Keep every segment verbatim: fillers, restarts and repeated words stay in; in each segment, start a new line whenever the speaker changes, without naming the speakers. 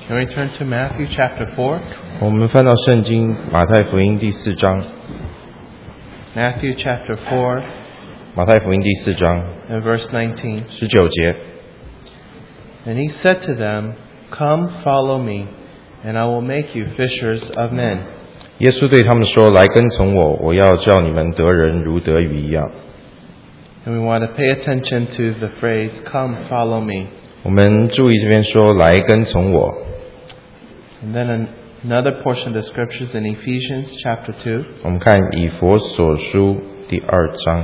Can we turn to Matthew chapter four?
我们翻到圣经马太福音第四章，
Matthew chapter four
马太福音第四章
and verse nineteen.
十九节。
And he said to them, Come, follow me, and I will make you fishers of men.
耶稣对他们说：“来跟从我，我要叫你们得人如得鱼一样。”
And we want to pay attention to the phrase, Come, follow me.
我们注意这边说：“来跟从我。”
And then an, another portion of the scriptures in Ephesians chapter two.
我们看以弗所书第二章，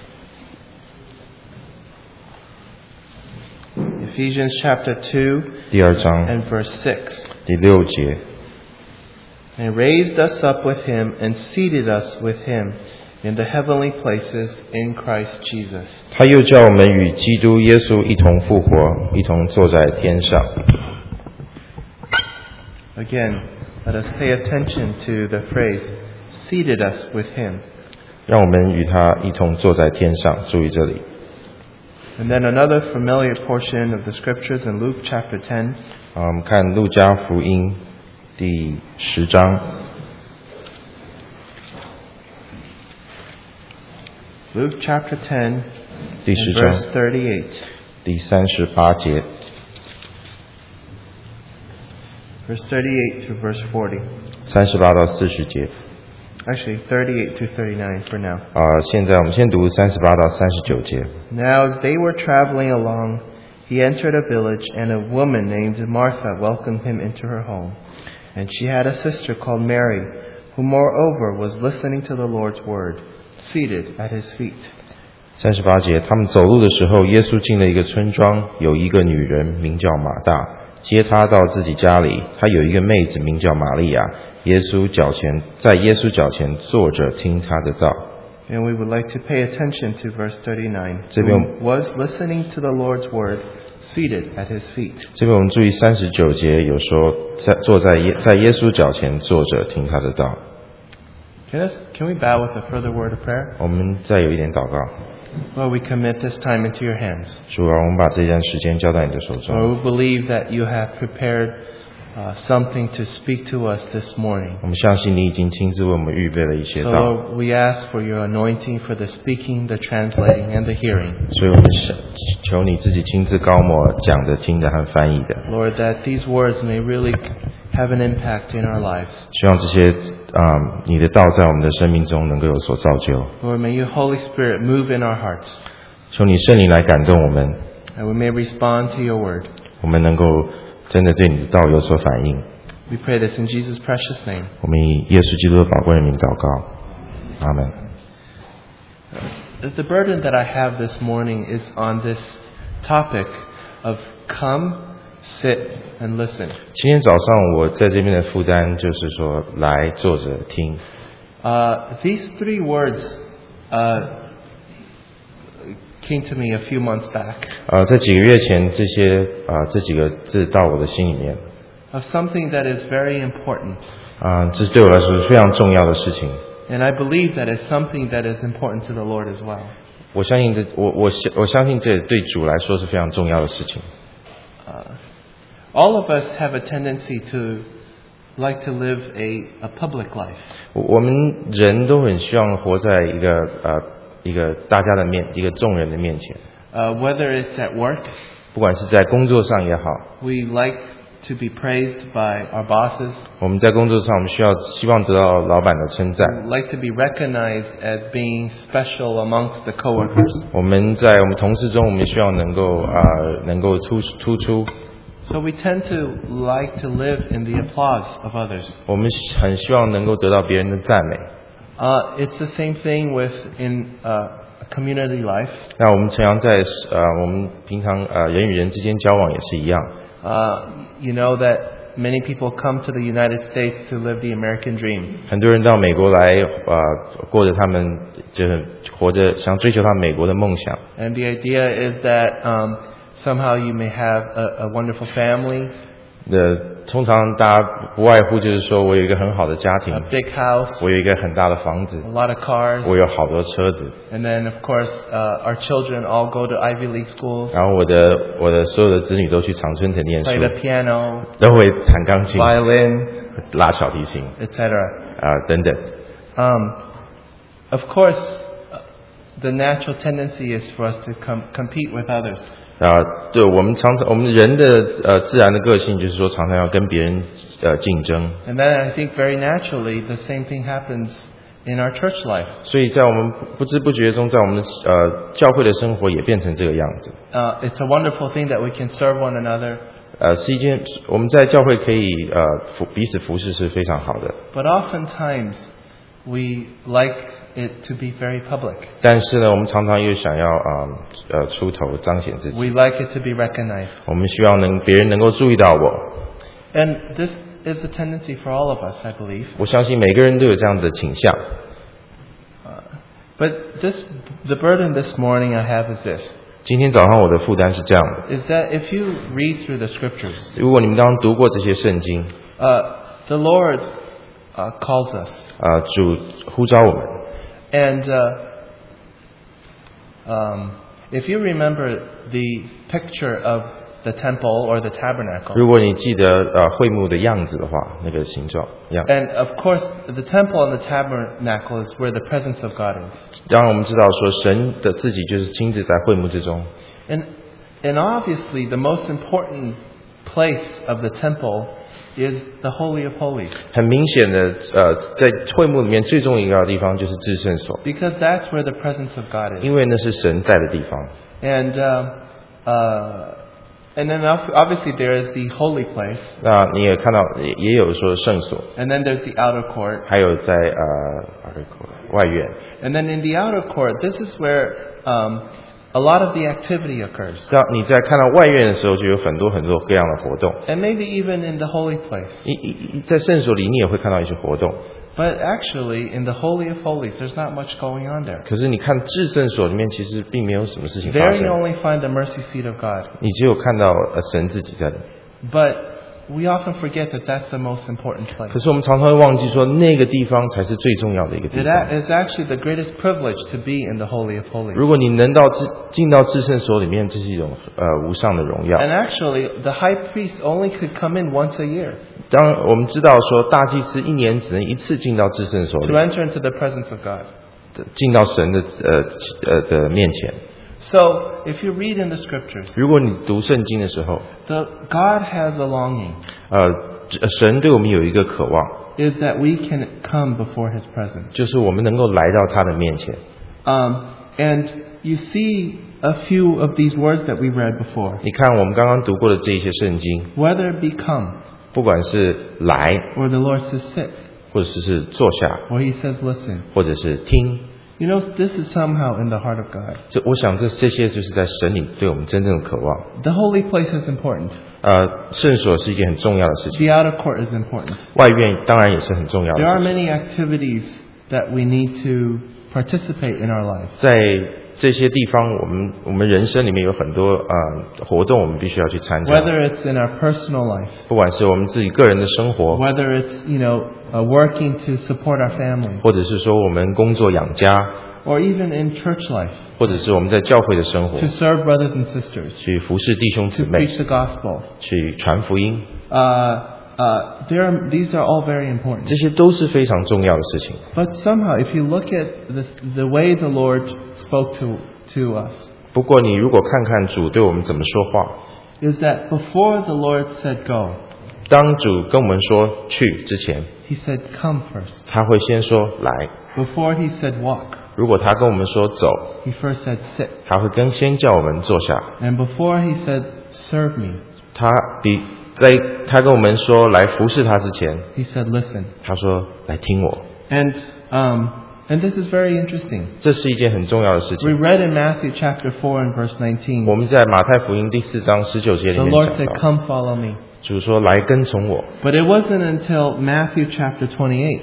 Ephesians chapter two
第二章
and verse six.
第六节。
And raised us up with him and seated us with him in the heavenly places in Christ Jesus.
他又叫我们与基督耶稣一同复活，一同坐在天上。
Again, let us pay attention to the phrase, seated us with him.
让我们与他一同坐在天上。注意这里。
And then another familiar portion of the scriptures in Luke chapter ten.
啊，我们看路加福音第十章，
Luke chapter ten
第十
and
章
verse thirty-eight.
第三十八节，
Verse thirty-eight to verse forty.
三十八到四十节。
Actually, thirty-eight to thirty-nine for now.
啊，现在我们先读三十八到三十九节。
Now as they were traveling along, he entered a village, and a woman named Martha welcomed him into her home. And she had a sister called Mary, who moreover was listening to the Lord's word, seated at his feet.
三十八节，他们走路的时候，耶稣进了一个村庄，有一个女人名叫马大，接他到自己家里。他有一个妹子名叫玛利亚，耶稣脚前在耶稣脚前坐着听他的道。
And we would like to pay attention to verse thirty-nine.
这边
Who was listening to the Lord's word, seated at his feet.
这边我们注意三十九节有说，在坐在耶在耶稣脚前坐着听他的道。
Can, us, can we bow with a further word of prayer?
我们再有一点祷告，
Lord, we commit this time into your hands.
主啊，我们把这段时间交在你的手中。
Lord, we believe that you have prepared uh, something to speak to us this morning.
我们相信你已经亲自为我们预备了一些
So
道，
Lord, we ask for your anointing for the speaking, the translating, and the hearing.
所以我们想求你自己亲自高摩讲的、听的和翻译的。
Lord, that these words may really have an impact in our lives.
希望这些啊、嗯你的道在我们的生命中能够有所造就。
Lord, may your Holy Spirit move in our hearts,
求你圣灵来感动我们，
and we may respond to your word.
我们能够真的对你的道有所反应。
We pray this in Jesus' precious name.
我们以耶稣基督的宝贵的名祷告，阿门。
The burden that I have this morning is on this topic of come, sit, and listen.
今天早上我在这边的负担就是说，来坐着听。
Uh, these three words uh, came to me a few months back
呃，在几个月前，这些啊、呃、这几个字到我的心里面，
of something that is very important.
啊、这对我来说是非常重要的事情。
And I believe that is something that is important to the Lord as well.
我相信这，我我相我相信这对主来说是非常重要的事情。
Uh, all of us have a tendency to like to live a, a public life.
我我们人都很希望活在一个呃一个大家的面，一个众人的面前，
Uh, whether it's at work,
不管是在工作上也好，
we like to be praised by our bosses.
我们在工作上我们需要希望得到老板的称赞，
We like to be recognized as being special amongst the coworkers.
我们在我们同事中我们希望能够啊、呃能够突突出，
So we tend to like to live in the applause of others.
我们很希望能够得到别人的赞美。
Uh, it's the same thing with in uh, community life.
那我们常常在呃我们平常呃人与人之间交往也是一样。
Uh, you know that many people come to the United States to live the American dream.
很多人到美国来，呃，过着他们就是活着想追求他们美国的梦想。
And the idea is that um, somehow you may have a, a wonderful family.
呃，通常大家不外乎就是说我有一个很好的家庭
a big house,
我有一个很大的房子
a lot of cars,
我有好多车子
and then of course uh, our children all go to Ivy League schools,
然后我的我的所有的子女都去常春藤念书
play the piano,
都会弹钢琴
violin,
拉小提琴
et cetera.
啊、等等
Um, of course, uh, the natural tendency is for us to com- compete with others.
啊，对，我们常常我们人的呃自然的个性就是说常常要跟别人呃竞争，
And then I think very naturally the same thing happens in our church life.
所以在我们不知不觉中，在我们的呃教会的生活也变成这个样子。
Uh, it's a wonderful thing that we can serve one another,
呃，是一件我们在教会可以呃服彼此服侍是非常好的，
but oftentimes we like it to be very public.
但是呢，我们常常又想要啊 呃, 呃出头彰显自己，
We like it to be recognized.
我们希望能别人能够注意到我。
And this is a tendency for all of us, I believe.
我相信每个人都有这样的倾向。
But this, the burden this morning I have is this,
今天早上我的负担是这样的，
is that if you read through the scriptures,
如果你们刚刚读过这些圣经，
uh, the Lord uh, calls us.
啊、主呼召我们。
And uh, um, if you remember the picture of the temple or the tabernacle,
如果你记得呃会幕的样子的话，那个形状样，
and of course the temple and the tabernacle is where the presence of God is.
当然我们知道说神的自己就是亲自在会幕之中，
And, and obviously the most important place of the temple is the Holy of Holies,
很明显的呃在会幕里面最重要的地方就是至圣所，
because that's where the presence of God is.
因为那是神在的地方。
And uh, uh, and then ob- obviously there is the holy place,
那你也看到也也有说圣所，
and then there's the outer court.
还有在呃外院。
And then in the outer court, this is where um, a lot of the activity occurs.
当你在看到外院的时候，就有很多很多各样的活动。
And maybe even in the holy place.
一一一在圣所里，你也会看到一些活动。
But actually, in the Holy of Holies, there's not much going on there.
可是你看至圣所里面，其实并没有什么事情发
There you
生，
only find the mercy seat of God.
你只有看到呃神自己在里。
But we often forget that that's the most important place.
可是我们常常会忘记说，那个地方才是最重要的一个地
It
方。
a- is actually the greatest privilege to be in the Holy of Holies.
如果你能到至进到至圣所里面，这是一种呃无上的荣耀。
And actually, the high priest only could come in once a year
当我们知道说，大祭司一年只能一次进到至圣所
to
里，
enter into the presence of God.
进到神的呃呃的面前。
So, if you read in the scriptures,
如果你读圣经的时候，
the God has a longing
呃，神对我们有一个渴望，
is that we can come before His presence.
就是我们能够来到他的面前。
Um, and you see a few of these words that we read before.
你看我们刚刚读过的这一些圣经，
Whether it be come,
不管是来，
or the Lord says sit,
或者是坐下，
or He says listen.
或者是听，
You know, this is somehow in the heart of God.
这我想这这些就是在神里对我们真正的渴望。
The holy place is important.
呃，圣所是一件很重要的事情，
The outer court is important.
外院当然也是很重要
There are
的事情。
many activities that we need to participate in our lives.
在这些地方，我们我们人生里面有很多呃活动，我们必须要去参加。
Whether it's in our personal life,
不管是我们自己个人的生活，
whether it's, you know, uh, working to support our family,
或者是说我们工作养家，
or even in church life,
或者是我们在教会的生活
to，serve brothers and sisters,
去服侍弟兄
to
姊妹，
preach the gospel.
去传福音，
Uh, uh, there are, these are all very important.
这些都是非常重要的事情。
But somehow, if you look at the, the way the Lord spoke to, to us,
不过你如果看看主对我们怎么说话，
is that before the Lord said go,
当主跟我们说去之前，
He said come first.
他会先说来；
Before He said walk,
如果他跟我们说走，
He first said sit.
他会更先叫我们坐下。
And before He said serve me,
他比在他跟我们说来服侍他之前，
He said listen.
他说来听我。
And, um, and this is very interesting.
这是一件很重要的事
We
情。
read in Matthew chapter four and verse
我
nineteen,
们在马太福音第四章十九节里
the
面
Lord
讲
said,
到，
come follow me.
主说来跟从我。
But it wasn't until Matthew chapter twenty-eight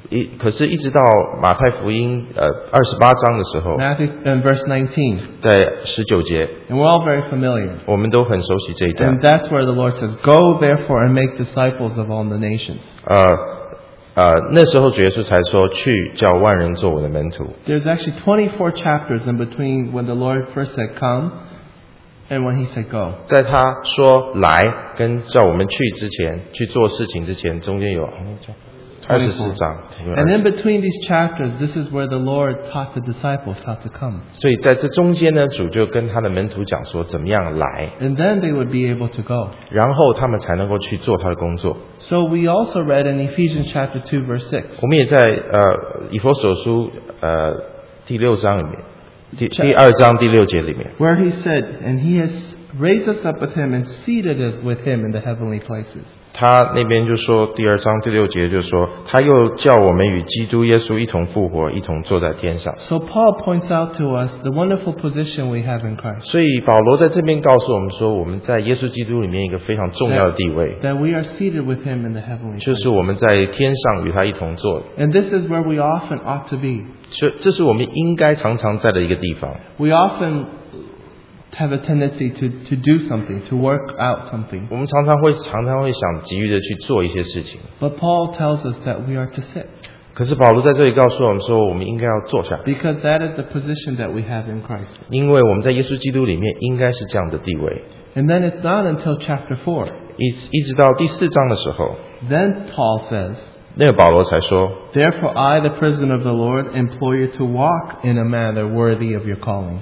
一可是，一直到马太福音呃二十八章的时候，
Matthew and verse nineteen.
在十九节，
And we're all very familiar.
我们都很熟悉这一段
And。that's where the Lord says, "Go therefore and make disciples of all the nations."
呃呃，那时候主耶稣才说：“去叫万人做我的门徒。”
There's actually twenty-four chapters in between when the Lord first said, "Come," and when He said, "Go."
在他说来跟叫我们去之前，去做事情之前，中间有二十四章。
And in between these chapters, this is where the Lord taught the disciples how to come.
所以在这中间呢，主就跟他的门徒讲说怎么样来，
And then they would be able to go.
然后他们才能够去做他的工作。
So we also read in Ephesians chapter two, verse six.
我们也在呃以弗所书呃第六章里面，第第二章第六节里面，
Where he said, "And he has raised us up with him and seated us with him in the heavenly places."
他那边就说第二章第六节就说，他又叫我们与基督耶稣一同复活，一同坐在天上。
So Paul points out to us the wonderful position we have in Christ.
所以保罗在这边告诉我们说，我们在耶稣基督里面一个非常重要的地位，
That we are seated with him in the heavenly
就
places.
是我们在天上与他一同坐。
And this is where we often ought to be.
这这是我们应该常常在的一个地方。
We often have a tendency to, to do something, to work out something.
我们常常会常常会想急于的去做一些事情，
But Paul tells us that we are to sit.
可是保罗在这里告诉我们说，我们应该要坐下来，
Because that is the position that we have in Christ.
因为我们在耶稣基督里面应该是这样的地位。
And then it's not until chapter four.
一一直到第四章的时候，
Then Paul says,
那个保罗才说，
"Therefore I, the prisoner of the Lord, implore you to walk in a manner worthy of your calling."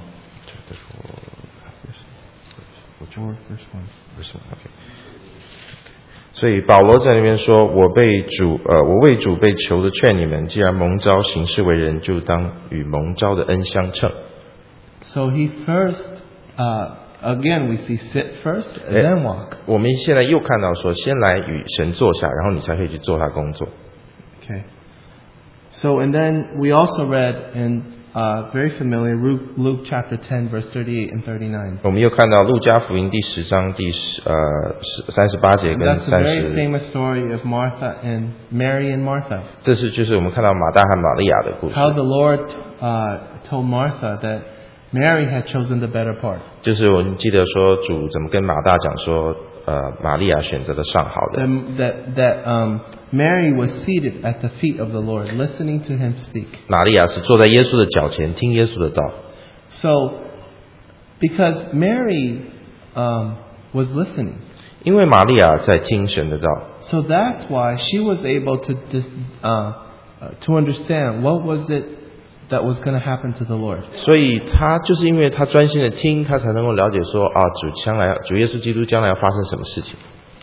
Four, verse one.
不是 OK。所以保罗在那边说：“我被主呃，我为主被求的劝你们，既然蒙召行事为人，就当与蒙召的恩相称。”
So he first, uh, again, we see sit first and then walk.
我们现在又看到说，先来与神坐下，然后你才可以去做他工作。
Okay. So, and then we also read in uh, very familiar Luke, Luke chapter ten, verse thirty-eight and thirty-nine.
我们又看到路加福音第十章第十呃三十八节
And
跟
that's a
三
very
十，
famous story of Martha and Mary and Martha.
这是就是我们看到马大和玛利亚的故事，
How the Lord uh, told Martha that Mary had chosen the better part.
就是我们记得说主怎么跟马大讲说，呃，玛利亚选择的上好的。
That, that, that um, Mary was seated at the feet of the Lord, listening to him speak.
玛利亚是坐在耶稣的脚前听耶稣的道，
So, because Mary um, was listening,
因为玛利亚在听神的道，
so that's why she was able to dis, uh, uh, to understand what was it that was going to happen to the Lord.
所以他就是因为他专心的听，他才能够了解说啊，主将来主耶稣基督将来要发生什么事情。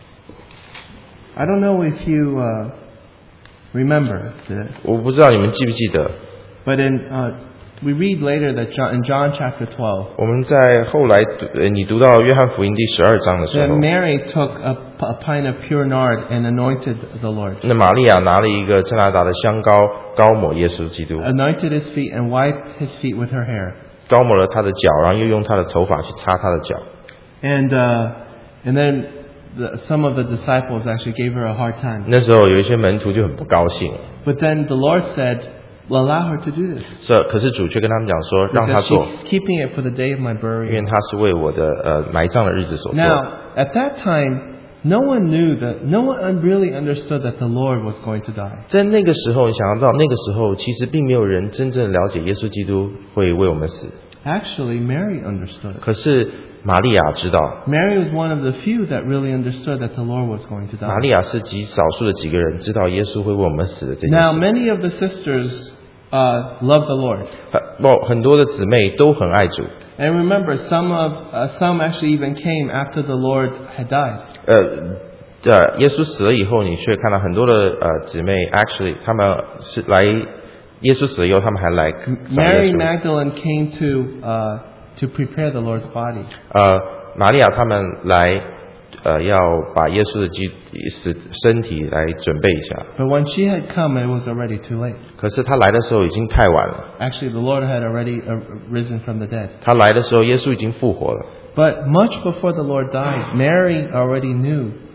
I don't know if you uh, remember, the,
我不知道你们记不记得，
but in uh, we read later that John, in John chapter twelve,
我们在后来读呃你读到约翰福音第十二章的时
that
候，
Mary took a, a pint of pure nard and anointed the Lord,
那玛利亚拿了一个加拿大的香膏膏抹耶稣基督，
anointed his feet and wiped his feet with her hair.
膏抹了他的脚，然后又用他的头发去擦他的脚。
And uh, and then the, some of the disciples actually gave her a hard time.
那时候有一些门徒就很不高兴，
But then the Lord said, "Well, allow her to do this,
这可是主却跟他们讲说，让他
because
做，
she's keeping it for the day of my
因
burial."
为他是为我的呃埋葬的日子所做。
Now, at that time, no one knew that, no one really understood that the Lord was going to die.
在那个时候，你想要知道，那个时候其实并没有人真正了解耶稣基督会为我们死。
Actually, Mary understood it.
可是玛利亚知道，
Mary was one of the few that really understood that the Lord was going to
玛
die.
利亚是极少数的几个人知道耶稣会为我们死的这件
Now,
事。
many of the sisters uh, love the Lord.
很不很多的姊妹都很爱主，
And remember, some of uh, some actually even came after the Lord had died.
呃，呃，耶稣死了以后，你却看到很多的呃姊妹，actually 他们是来耶稣死了以后，他们还来找耶
Mary
稣。
Magdalene came to uh, to prepare the Lord's body.
呃，玛利亚他们来呃要把耶稣的基死身体来准备一下，
But when she had come, it was already too late.
可是他来的时候已经太晚了。
Actually, the Lord had already uh, risen from the dead.
他来的时候，耶稣已经复活了。
But much before the Lord died, Mary already knew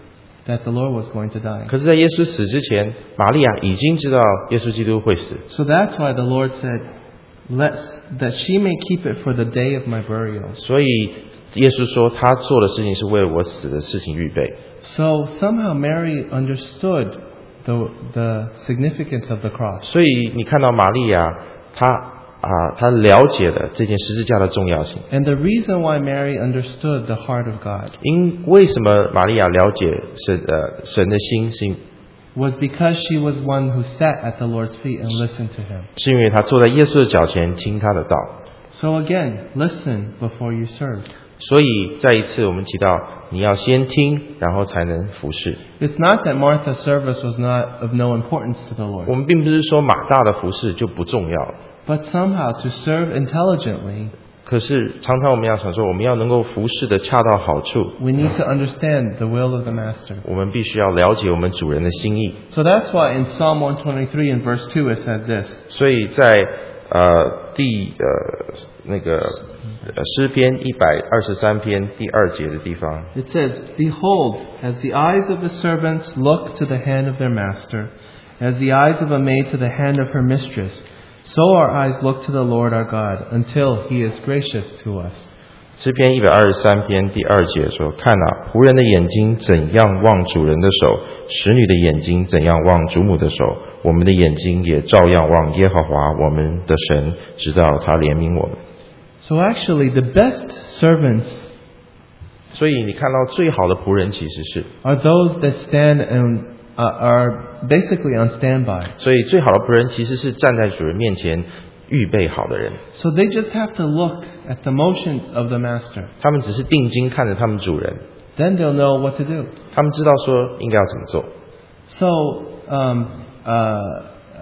that the Lord was going to die.
可是在耶稣死之前，玛利亚已经知道耶稣基督会死。
So that's why the Lord said, "Let that she may keep it for the day of my burial."
所以耶稣说他做的事情是为了我死的事情预备。
So somehow Mary understood the the significance of the cross.
所以你看到玛利亚，她啊，她了解了这件十字架的重要性。
And the reason why Mary understood the heart of God
因为什么玛利亚了解神呃神的心，是
was because she was one who sat at the Lord's feet and listened to him.
是因为她坐在耶稣的脚前听他的道。
So again, listen before you serve.
所以再一次我们提到，你要先听，然后才能服侍。
It's not that Martha's service was not of no importance to the
我
Lord,
们并不是说马大的服侍就不重要了，
but somehow to serve intelligently,
可是常常我们要想说，我们要能够服侍的恰到好处，
we need to understand the will of the Master.
我们必须要了解我们主人的心意。
So that's why in Psalm one twenty-three in verse two it says this,
所以在呃第呃那个呃诗篇一百二十三篇第二节的地方，
it says, "Behold, as the eyes of the servants look to the hand of their master, as the eyes of a maid to the hand of her mistress, so our eyes look to the Lord our God, until he is gracious to us."
诗篇一百二十三篇第二节说：“看啊，仆人的眼睛怎样望主人的手，使女的眼睛怎样望主母的手，我们的眼睛也照样望耶和华我们的神，直到他怜悯我们。”
So actually, the best servants
所以你看到最好的仆人其实是，
are those that stand and uh, are basically on standby.
所以最好的仆人其实是站在主人面前预备好的人，
So they just have to look at the motions of the master.
他们只是定睛看着他们主人，
Then they'll know what to do.
他们知道说应该要怎么做。
So um, uh,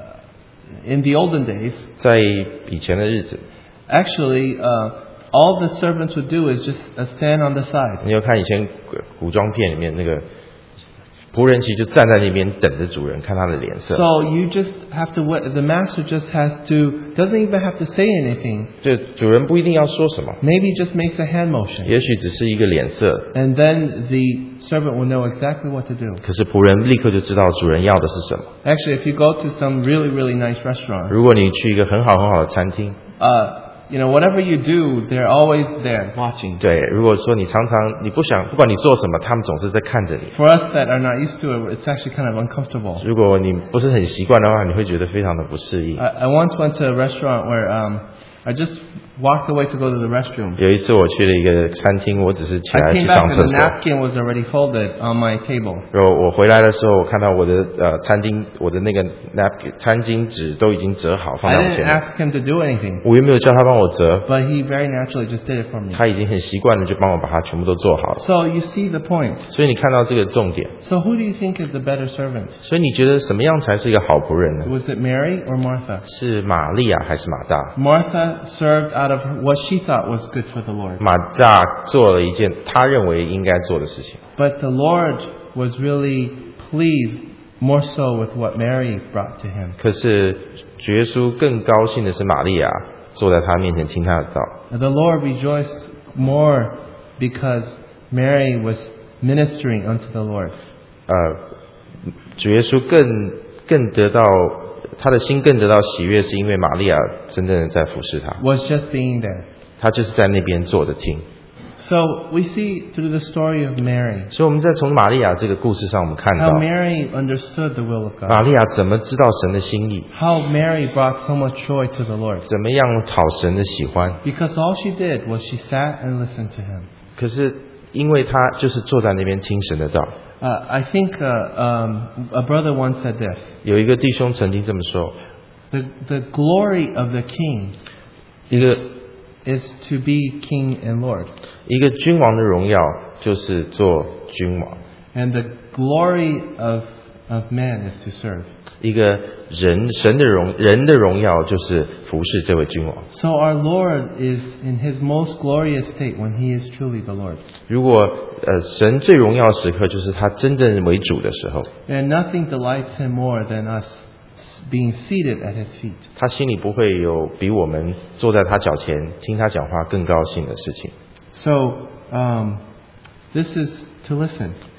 in the olden days,
在以前的日子，
actually, uh, all the servants would do is just uh, stand on the side.
你有看以前古古装片里面那个仆人，其实就站在那边等着主人看他的脸色。
So you just have to wait. The master just has to, doesn't even have to say anything.
就主人不一定要说什么，
Maybe just makes a hand motion.
也许只是一个脸色，
And then the servant will know exactly what to do.
可是仆人立刻就知道主人要的是什么。
Actually, if you go to some really, really nice restaurant,
如果你去一个很好很好的餐厅，
uh, you know, whatever you do, they're always there watching.
对，如果说你常常你不想，不管你做什么，他们总是在看着你。
For us that are not used to it, it's actually kind of uncomfortable.
如果你不是很习惯的话，你会觉得非常的不适应。
I, I once went to a restaurant where um, I just walked away to go to the restroom.
有一次我去了一个餐厅，我只是起
I
来
came
去
back
上
and
厕
the
所。
napkin was already folded on my table.
然后我回来的时候，我看到我的呃餐巾，我的那个 napkin 餐巾纸都已经折好放
I
在我
didn't
前面。
ask him to do anything,
我又没有叫他帮我折，
but he very naturally just did it for me.
他已经很习惯了，就帮我把它全部都做好了。
So you see the point.
所以你看到这个重点。
So who do you think is the better servant?
所以你觉得什么样才是一个好仆人呢？
Was it Mary or Martha?
是玛利亚还是马大？
Martha served out of what she thought was good for the Lord.
马大做了一件他认为应该做的事情，
But the Lord was really pleased more so with what Mary brought to him.
可是主耶稣更高兴的是玛利亚坐在他面前听他的道。
The Lord rejoiced more because Mary was ministering unto the Lord.
呃，主耶稣更更得到他的心更得到喜悦，是因为玛利亚真正的在服侍他，
Was just being there.
他就是在那边坐着听。
So we see through the story of Mary
所以我们在从玛利亚这个故事上，我们看
how
到
Mary understood the will of
玛
God.
利亚怎么知道神的心意，
How Mary brought so much joy to the Lord.
怎么样讨神的喜欢。
Because all she did was she sat and listened to him.
可是因为他就是坐在那边听神的道。
Uh, I think uh, um, a brother once said this.
有一个弟兄曾经这么说，
The, the glory of the king
一个
is to be king and Lord.
一个君王的荣耀就是做君王，
And the glory of, of man is to serve.
一个人神的荣人的荣耀就是服侍这位君王。
So our Lord is in his most glorious state when he is truly the Lord.
如果呃神最荣耀的时刻就是他真正为主的时候，
And nothing delights him more than us being seated at his feet.
他心里不会有比我们坐在他脚前听他讲话更高兴的事情。
So um, this is to listen.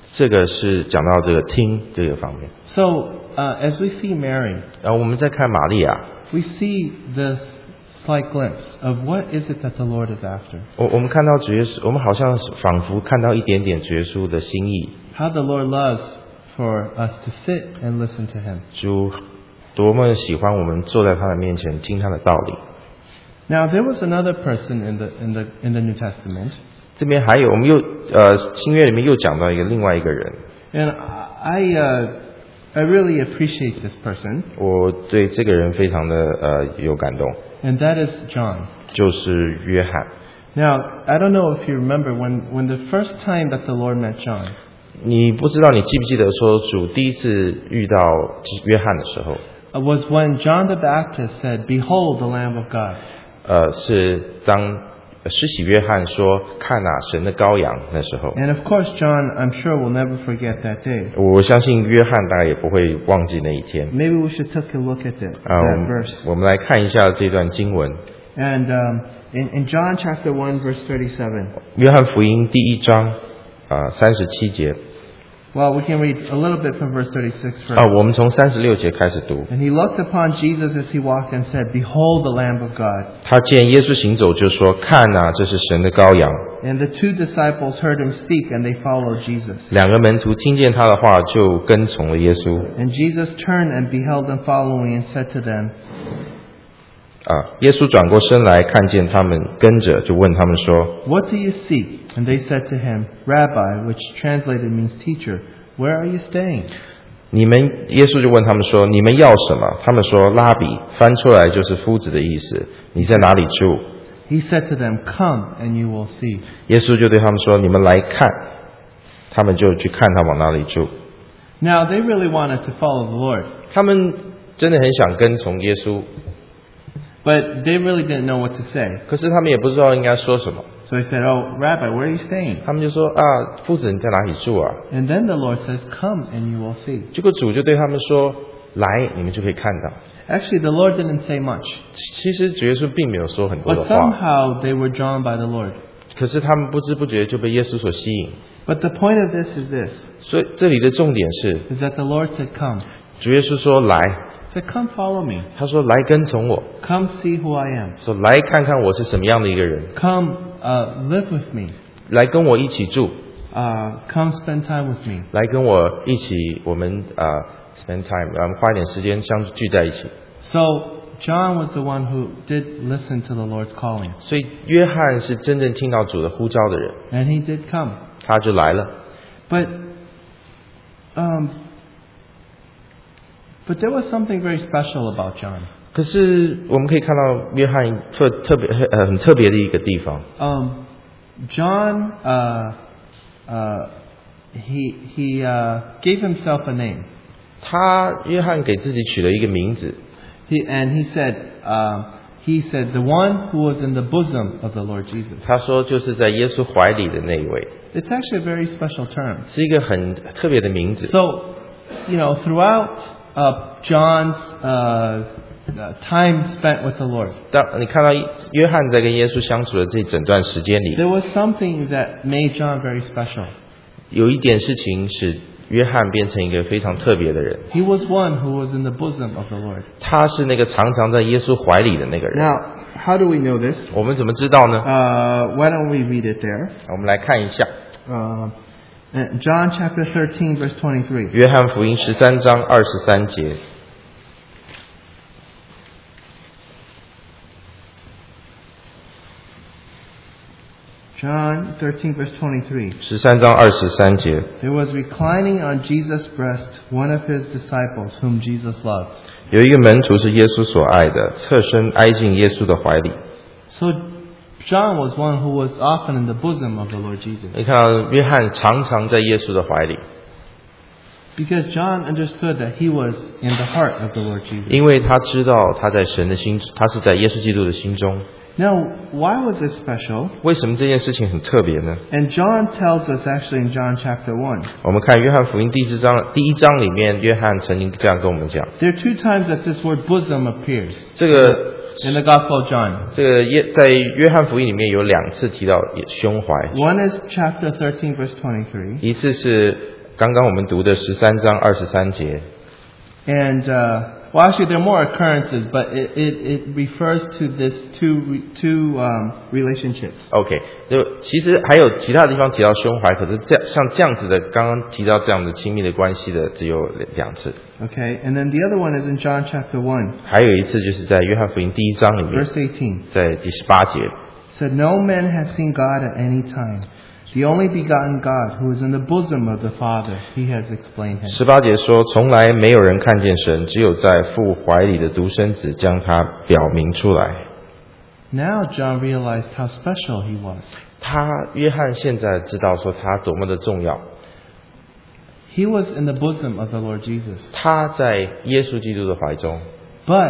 这个是讲到这个听这个方面。
So, uh, as we see Mary,
然后我们再看玛利亚，
we see this slight glimpse of what is it that the Lord is after.
我我们看到主耶稣，我们好像仿佛看到一点点主耶稣的心意。
How the Lord loves for us to sit and listen to Him.
主多么喜欢我们坐在他的面前听他的道理。
Now, there was another person in the in the in the New Testament,
这边还有，我们又呃新约里面又讲到一个另外一个人，
and I uh, I really appreciate this person,
我对这个人非常的呃有感动，
and that is John.
就是约翰。
Now, I don't know if you remember when when the first time that the Lord met John.
你不知道你记不记得说主第一次遇到约翰的时候，
uh, was when John the Baptist said, "Behold, the Lamb of God."
呃，是当施洗约翰说看啊神的羔羊那时候，
And of course, John, I'm sure, will never forget that day.
我相信约翰大概也不会忘记那一天。
Maybe we should take a look at it,
啊、
that
我
verse.
们我们来看一下这段经文，
And um, in, in John chapter one, verse thirty-seven.
约翰福音第一章啊三十七节
Well, we can read a little bit from verse thirty-six first.
啊，我们从三十六节开始读。
And he looked upon Jesus as he walked and said, "Behold, the Lamb of God."
他见耶稣行走，就说：“看啊，这是神的羔羊。”
And the two disciples heard him speak, and they followed Jesus.
两个门徒听见他的话，就跟从了耶稣。
And Jesus turned and beheld them following, and said to them,
啊，耶稣转过身来，看见他们跟着，就问他们说
"What do you seek?" And they said to him, "Rabbi," which translated means teacher, "where are you staying?"
你们耶稣就问他们说：“你们要什么？”他们说：“拉比。”翻出来就是夫子的意思。你在哪里住？
He said to them, "Come, and you will see."
耶稣就对他们说：“你们来看。”他们就去看他往哪里住。
Now, they really wanted to follow the Lord,
他们真的很想跟从耶稣，
but they really didn't know what to say.
可是他们也不知道应该说什么。
So he said, "Oh, Rabbi, where are you staying?"
他们就说：“啊，夫子你在哪里住啊
And then the Lord says, "Come, and you will see." ？”
结果主就对他们说：“来，你们就可以看到。”
Actually, the Lord didn't say much,
其实主耶稣并没有说很多
but
的话，
somehow they were drawn by the Lord.
可是他们不知不觉就被耶稣所吸引。
But the point of this is this,
所以这里的重点是，
is that the Lord said, "Come."
主耶稣说：“来。”
He said, "Come follow me.
他说：“来跟从我。”
Come see who I am.
说：“来看看我是什么样的一个人，
Come uh, live with me.
来跟我一起住，
Uh, come spend time with me."
来跟我一起，我们啊、呃 spend time，我们花一点时间相聚在一起。”
So John was the one who did listen to the Lord's calling,
所以约翰是真正听到主的呼召的人，
and he did come.
他就来了。
But um, but there was something very special about John.
可是我们可以看到约翰特特别呃很特别的一个地方。
Um, John, uh, uh, he he uh, gave himself a name.
他约翰给自己取了一个名字，
He and he said, uh, he said, "The one who was in the bosom of the Lord Jesus."
他说就是在耶稣怀里的那一位，
It's actually a very special term.
是一个很特别的名字。
So, you know, throughout uh, John's uh, uh, time spent with the Lord,
当你看到约翰在跟耶稣相处的这整段时间里，
there was something that made John very special.
有一点事情使约翰变成一个非常特别的人。
He was one who was in the bosom of the Lord.
他是那个常常在耶稣怀里的那个人。
Now, how do we know this?
我们怎么知道呢？
Uh, why don't we read it there?
我们来看一下
Uh, uh, John chapter thirteen, verse twenty-three.
约翰福音十三章二十三节。
John thirteen, verse twenty-three.
十三章二十三节，
There was reclining on Jesus' breast one of his disciples whom Jesus loved.
有一个门徒是耶稣所爱的，侧身挨进耶稣的怀里。
So John was one who was often in the bosom of the Lord Jesus.
你看到约翰常常在耶稣的怀里，
Because John understood that he was in the heart of the Lord Jesus.
因为他知道他在神的心，他是在耶稣基督的心中。
Now, why was it special?
为什么这件事情很特别呢？
And John tells us actually in John chapter one.
我们看约翰福音第一章第一章里面，约翰曾经这样跟我们讲：
There are two times that this word bosom appears
这个
in the Gospel of John.
这个耶在约翰福音里面有两次提到胸怀，
One is chapter thirteen, verse twenty-three.
一次是刚刚我们读的十三章二十三节。
And, uh, well, actually, there are more occurrences, but it, it, it refers to this two, two um, relationships.
OK， 就其实还有其他地方提到胸怀，可是这样像这样子的，刚刚提到这样的亲密的关系的只有两次。
Okay, and then the other one is in John chapter one.
还有一次就是在约翰福音第一章里面
Verse eighteen.
在第十八节
Said, No man has seen God at any time. The only begotten God who is in the bosom of the Father, he has explained him.
十八节说，从来没有人看见神，只有在父怀里的独生子将他表明出来。
Now John realized how special he was.
他约翰现在知道说他多么的重要。
He was in the bosom of the Lord Jesus.
他在耶稣基督的怀中。
But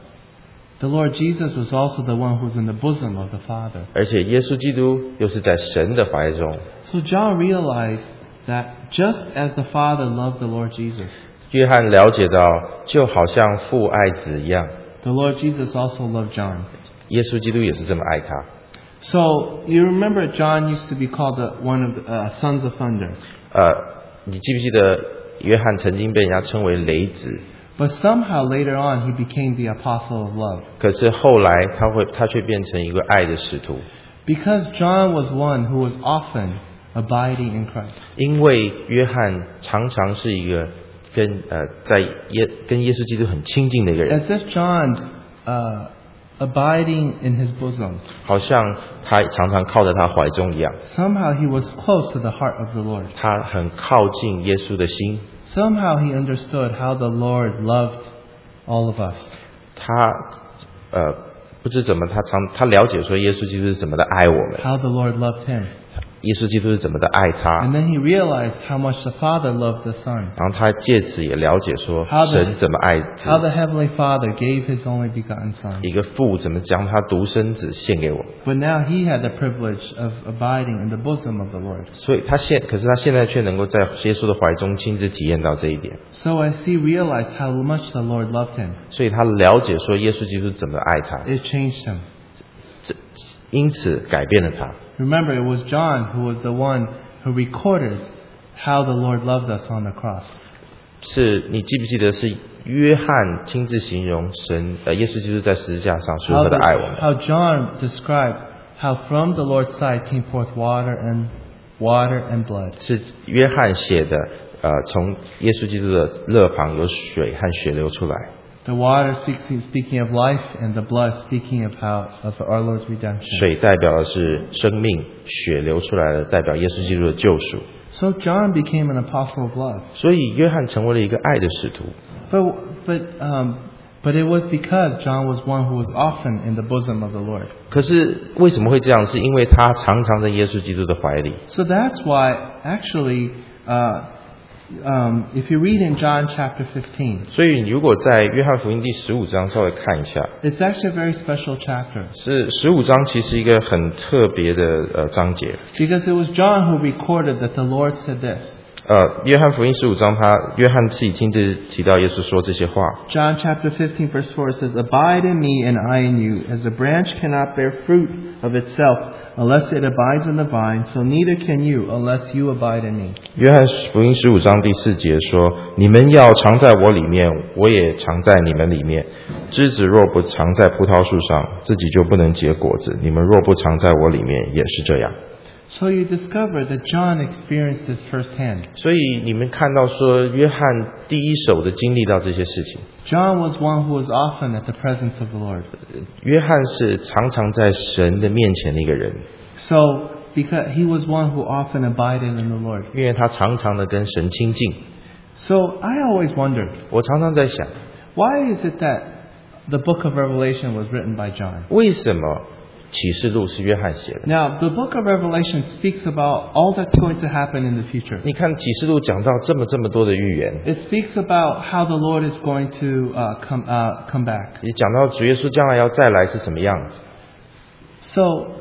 the Lord Jesus was also the one who's in the bosom of the Father.
而且耶稣基督又是在神的怀中。
So John realized that just as the Father loved the Lord Jesus,
约翰了解到，就好像父爱子一样，
the Lord Jesus also loved John.
耶稣基督也是这么爱他。
So you remember John used to be called the, one of the uh, sons of thunder.
呃，你记不记得约翰曾经被人家称为雷子？
But somehow later on he became the apostle of love.
可是后来他会，他却变成一个爱的使徒。
Because John was one who was often abiding in Christ.
因为约翰常常是一个跟呃在耶跟耶稣基督很亲近的一个人，
As if John's uh, abiding in his bosom.
好像他常常靠在他怀中一样。
Somehow he was close to the heart of the Lord.
他很靠近耶稣的心，
Somehow he understood how the Lord loved all of us.
他呃不知怎么他常他了解说耶稣基督是怎么的爱我们，
How the Lord loved him.
耶稣基督是怎么的爱他，
And then he realized how much the Father loved the Son.
然后他借此也了解说
How the-
神怎么爱
How
子，
the Heavenly Father gave his only begotten Son.
一个父怎么将他独生子献给我们。
But now he had the privilege of abiding in the bosom of the Lord.
所以他现可是他现在却能够在耶稣的怀中亲自体验到这一点，
So as he realized how much the Lord loved him,
所以他了解说耶稣基督怎么爱他，
it changed him.
这因此改变了他。
Remember, it was John who was the one who recorded how the Lord loved us on the cross.
是你记不记得是约翰亲自形容神呃耶稣基督在十字架上是如
How,
何的
the-
爱我们？
how John described how from the Lord's side came forth water and water and blood.
是约翰写的，呃，从耶稣基督的肋旁有水和血流出来。
The water speaking, speaking of life, and the blood speaking of how of our Lord's redemption.
水代表的是生命，血流出来的代表耶稣基督的救赎。
So John became an apostle of love.
所以约翰成为了一个爱的使徒。
But but um, but it was because John was one who was often in the bosom of the Lord.
可是为什么会这样？是因为他常常在耶稣基督的怀里。
So that's why actually, uh, um, if you read in John chapter fifteen,
所以你如果在约翰福音第十五章稍微看一下，
it's actually a very special chapter
是十五章其实一个很特别的呃章节。
because it was John who recorded that the Lord said this.
呃，约翰福音十五章他，约翰自己亲自提到耶稣说这些话。
John chapter fifteen verse four says, Abide in me and I in you, as a branch cannot bear fruit of itself unless it abides in the vine, so neither can you unless you abide in me.
约翰福音十五章第四节说：“你们要常在我里面，我也常在你们里面。枝子若不常在葡萄树上，自己就不能结果子；你们若不常在我里面，也是这样。”
So you discover that John experienced this firsthand.
所以你们看到说，约翰第一手的经历到这些事情。
John was one who was often at the presence of the Lord.
约翰是常常在神的面前的一个人，
So, because he was one who often abided in the Lord.
因为他常常的跟神亲近。
So I always wondered,
我常常在想，
why is it that the book of Revelation was written by John?
为什么启示录是约翰写的？
Now, the book of Revelation speaks about all that's going to happen in the future.
你看启示录讲到这么这么多的预言，
It speaks about how the Lord is going to uh, come uh, come back.
也讲到主耶稣将来要再来是什么样子。
So,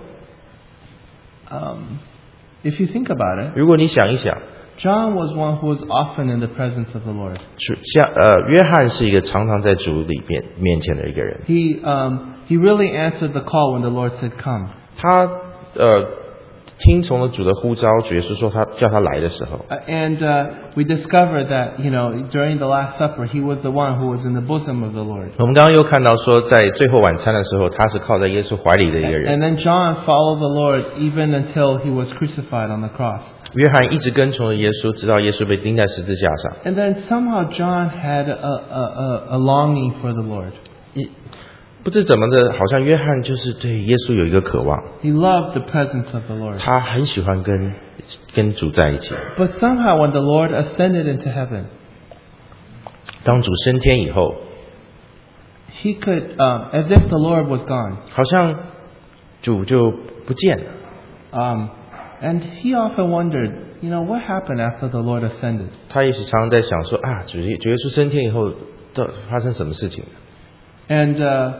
um, if you think about it,
如果你想一想，
John was one who was often in the presence of the Lord.
主像呃，约翰是一个常常在主里面面前的一个人，
He um, he really answered the call when the Lord said, "Come."
他呃听从了主的呼召，主耶稣说他叫他来的时候，
Uh, and uh, we discovered that, you know, during the Last Supper, he was the one who was in the bosom of the Lord.
我们刚刚又看到说，在最后晚餐的时候，他是靠在耶稣怀里的一个人。
And then John followed the Lord even until he was crucified on the cross.
约翰一直跟从了耶稣，直到耶稣被钉在十字架上。
And then somehow John had a, a, a, a longing for the Lord.
不知怎么的，好像约翰就是对耶稣有一个渴望，
He loved the presence of the Lord.
他很喜欢跟跟主在一起。
But somehow when the Lord ascended into heaven,
当主升天以后，
he could, um, as if the Lord was gone.
好像主就不见了。
Um, and he often wondered, you know, what happened after the Lord ascended?
他也是常常在想说啊，主耶主耶稣升天以后，到发生什么事情？
And uh,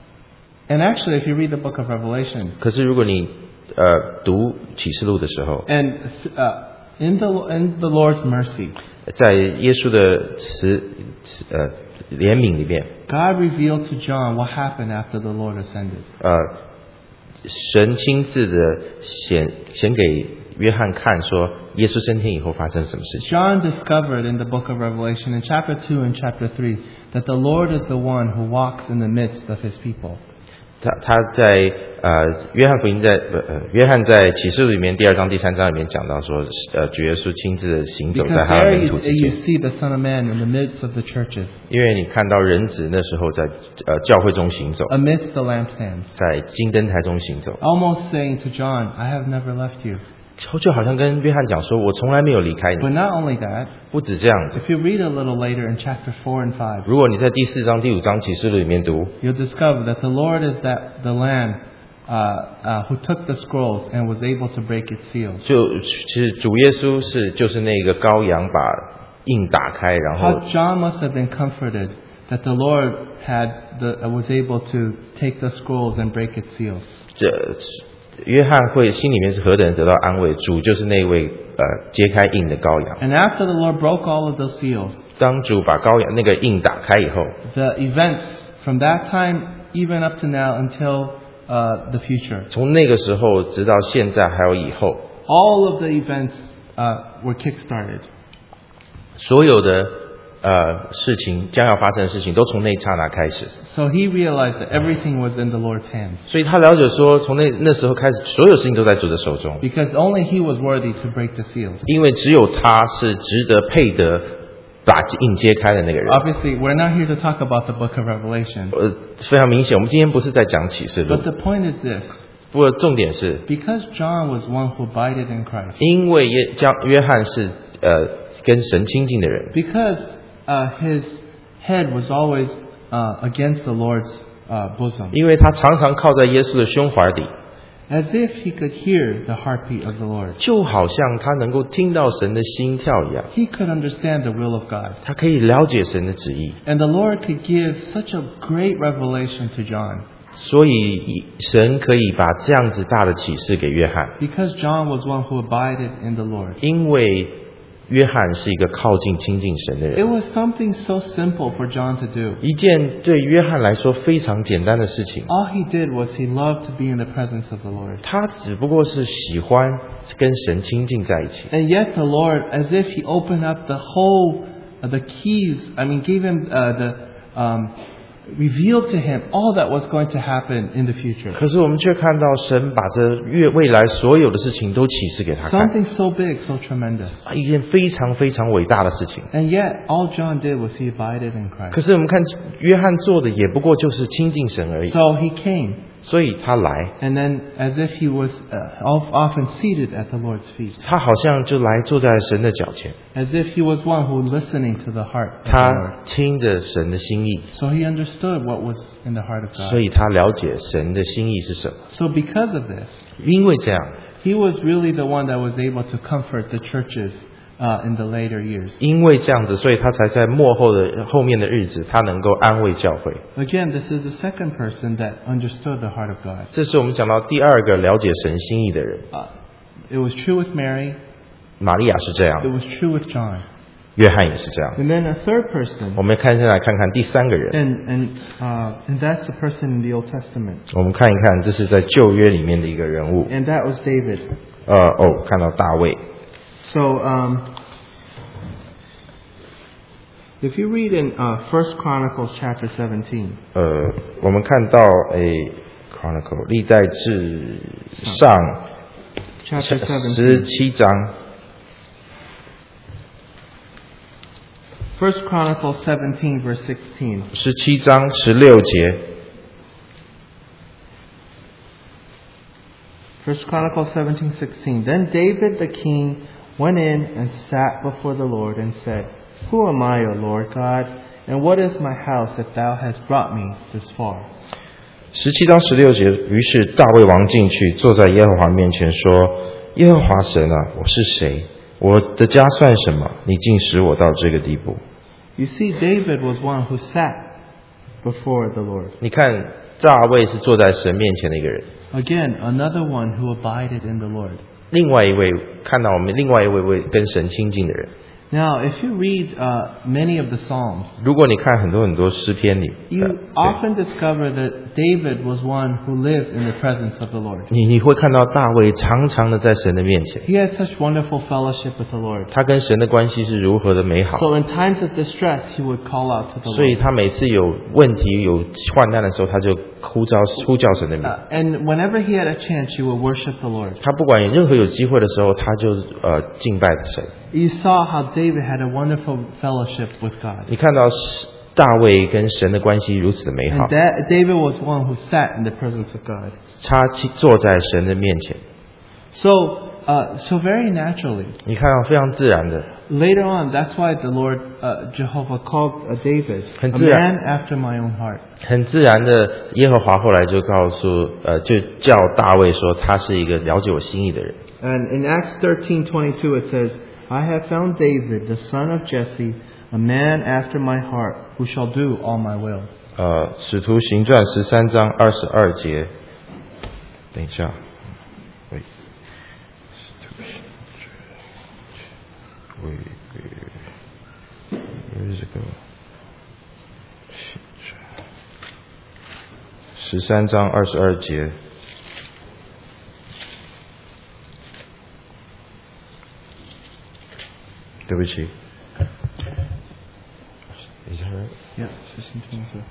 and actually, if you read the book of Revelation,
可是如果你呃读启示录的时候，
and uh, in the in the Lord's mercy,
在耶稣的慈慈呃怜悯里面，
God revealed to John what happened after the Lord ascended.
呃，神亲自的显显给约翰看说，耶稣升天以后发生什么事情。
John discovered in the book of Revelation, in chapter two and chapter three, that the Lord is the one who walks in the midst of His people.
他他在呃约翰福音在呃约翰在启示录里面第二章第三章里面讲到说，呃主耶稣亲自的行走
Because
在他的
there
门
you,
徒之
you
间，
see the Son of Man in the midst of the churches,
因为你看到人子那时候在呃教会中行走，
amidst the lampstands,
在金灯台中行走，
almost saying to John, I have never left you.
就好像跟约翰讲说，我从来没有离开
But
你。
not only that,
不止这样子，
if you read a little later in chapter four and five,
如果你在第四章、第五章启示录里面读，
you'll discover that the Lord is that the Lamb uh, uh, who took the scrolls and was able to break its seals.
就其实主耶稣是就是那个羔羊把印打开，然后
How John must have been comforted that the Lord had the, uh, was able to take the scrolls and break its seals.
这约翰会心里面是何等得到安慰，主就是那位呃揭开印的羔羊。
And after the Lord broke all of those seals,
当主把羔羊那个印打开以后，
the events from that time even up to now until uh, the future,
从那个时候直到现在还有以后，
all of the events uh, were kick-started.
所有的呃事情将要发生的事情都从那一刹那开始。
So he realized that everything was in the Lord's hands,
所以他了解说，从那那时候开始，所有事情都在主的手中，
because only he was worthy to break the seals.
因为只有他是值得配得把印揭开的那个人。
Obviously, we're not here to talk about the book of Revelation,
呃，非常明显，我们今天不是在讲启示录
but，the point is this.
不过重点是，
Because John was one who abided in Christ,
因为约将约翰是呃跟神亲近的人，
because uh, his head was always uh, against the Lord's uh, bosom,
因为他常常靠在耶稣的胸怀里，
as if he could hear the heartbeat of the Lord.
就好像他能够听到神的心跳一样，
He could understand the will of God.
他可以了解神的旨意，
And the Lord could give such a great revelation to John,
所以神可以把这样子大的启示给约翰，
because John was one who abided in the Lord.
因为约翰是一个靠近亲近神的
It
人。
was something so simple for John to do.
一件对约翰来说非常简单的事情，
All he did was he loved to be in the presence of the Lord.
他只不过是喜欢跟神亲近在一起。
And yet the Lord, as if he opened up the whole, uh, the keys, I mean, gave him uh, the, um, revealed to him all that was going to happen in the future.
可是我们却看到神把这越未来所有的事情都启示给他看，
Something so big, so tremendous.
一件非常非常伟大的事情。
And yet, all John did was he abided in
可
Christ.
是我们看约翰做的也不过就是亲近神而已，
So he came,
所以他来，
and then as if he was uh, of- often seated at the Lord's feet,
他好像就来坐在神的脚前，
as if he was one who listening to the heart of the Lord.
他听着神的心意，
So he understood what was in the heart of
所
God.
以他了解神的心意是什么。
So because of this,
因为这样，
he was really the one that was able to comfort the churches uh, in the later years.
因为这样子，所以他才在末后的后面的日子，他能够安慰教会。
Again, this is the second person that understood the heart of God.
这是我们讲到第二个了解神心意的人。
Uh, it was true with Mary.
玛利亚是这
It
样，
was true with John.
约翰也是这样。
And then a third person,
我们看现在看看第三个人，
and and uh, and that's the person in the Old Testament,
我们看一看，这是在旧约里面的一个人物，
and that was David.
呃，哦，看到大卫。
So, um, if you read in uh, First Chronicles chapter seventeen,
呃，我们看到诶 ，Chronicle 历代志上
chapter
十
seventeen,
七章，
First Chronicles seventeen, verse sixteen.
十七章十六节。
First Chronicles seventeen, sixteen. Then David the king went in and sat before the Lord and said, Who am I, O Lord God, and what is my house that thou hast brought me this far?
十七章十六节，于是大卫王进去，坐在耶和华面前说：“耶和华神啊，我是谁？我的家算什么？你竟使我到这个地步。”
You see, David was one who sat before the Lord.
你看，大卫是坐在神面前的一个人。
Again, another one who abided in the Lord.
另外一位看到我们另外一位位跟神亲近的人。
Now, if you read uh, many of the Psalms,
如果你看很多很多诗篇里，
you
对
often discover that David was one who lived in the presence of the Lord.
你你会看到大卫常常的在神的面前，
He had such wonderful fellowship with the Lord.
他跟神的关系是如何的美好。
So in times of distress, he would call out to the
所以
Lord.
他每次有问题、有患难的时候，他就呼召呼叫神的名。
Uh, and whenever he had a chance, he would worship the Lord.
他不管有任何有机会的时候，他就呃敬拜神。
You saw how David had a wonderful fellowship with God.
你看到大卫跟神的关系如此的美好
And，that, David was one who sat in the presence of God.
他坐在神的面前。
So, uh, so very naturally,
你看到非常自然的，
later on, that's why the Lord uh, Jehovah called uh, David a
很自然。
man after my own heart.
很自然的，耶和华后来就告诉呃，就叫大卫说他是一个了解我心意的人。
And in Acts thirteen twenty-two, it says, I have found David, the son of Jesse, a man after my heart, who shall do all my will.
呃，使徒行传十三章二十二节，等一下，喂，使徒行传，喂，where is it go？行传十三章二十二节。对不起。Is that right?
Yeah, sixteen twenty-two.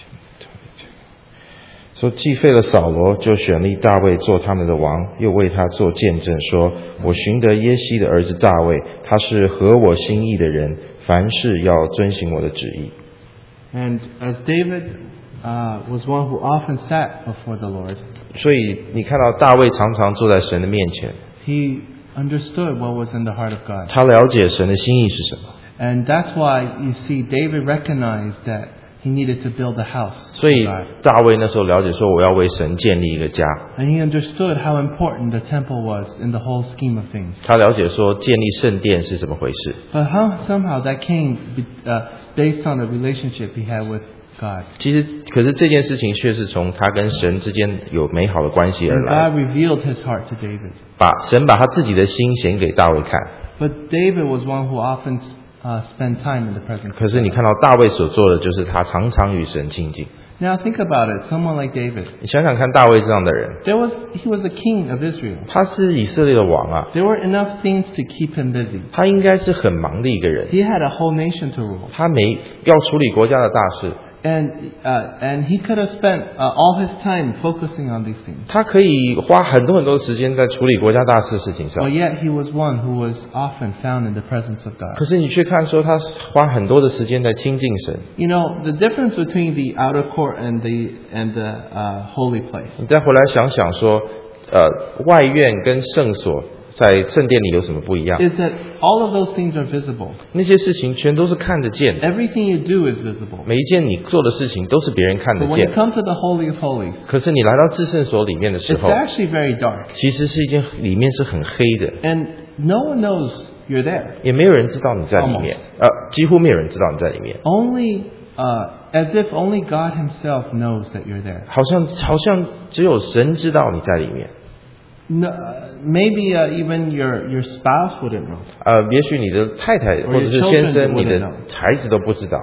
说既废了扫罗，就选立大卫做他们的王，又为他做见证，说：我寻得耶西的儿子大卫，他是合我心意的人，凡事要遵行我的旨意。
And as David uh, was one who often sat before the Lord,
所以你看到大卫常常坐在神的面前，
he understood what was in the heart of God.
他了解神的心意是什么。
And that's why you see David recognized that he needed to build a house
所
for
以
God.
大卫那时候了解说，我要为神建立一个家。
And he understood how important the temple was in the whole scheme of things.
他了解说，建立圣殿是怎么回事。
But how somehow that came uh, based on the relationship he had with God.
其实，可是这件事情却是从他跟神之间有美好的关系而
And
来。
God revealed his heart to David.
把神把他自己的心显给大卫看。
But David was one who often uh, spent time in the presence
可
of
是你
God.
看到大卫所做的，就是他常常与神亲近。
Now think about it. Someone like David.
你想想看，大卫这样的人，
There was, he was the king of Israel.
他是以色列的王啊，
There were enough things to keep him busy.
他应该是很忙的一个人。
He had a whole nation to rule.
他没要处理国家的大事，
And, uh, and he could have spent uh, all his time focusing on these things.
他可以花很多很多时间在处理国家大事事情上
But。yet he was one who was often found in the presence of
可
God.
是你却看说，他花很多的时间在亲近神。
You know, the difference between the outer court and the, and the uh, holy place
你再回来想想说，呃，外院跟圣所在圣殿里有什么不一样？
is that all of those things are visible.
那些事情全都是看得见的，
Everything you do is visible.
每一件你做的事情都是别人看得
But when
见
you。come to the Holy of Holies,
可是你来到至圣所里面的时
it's
候，
actually very dark.
其实是一件里面是很黑的，
And no one knows you're there.
也没有人知道你在里面，呃，几乎没有人知道你在里面，
Only, uh, as if only God himself knows that you're there.
好像好像只有神知道你在里面。
No, maybe uh, even your, your spouse wouldn't know.
呃，也许你的太太或者是先生、你的孩子都不知道。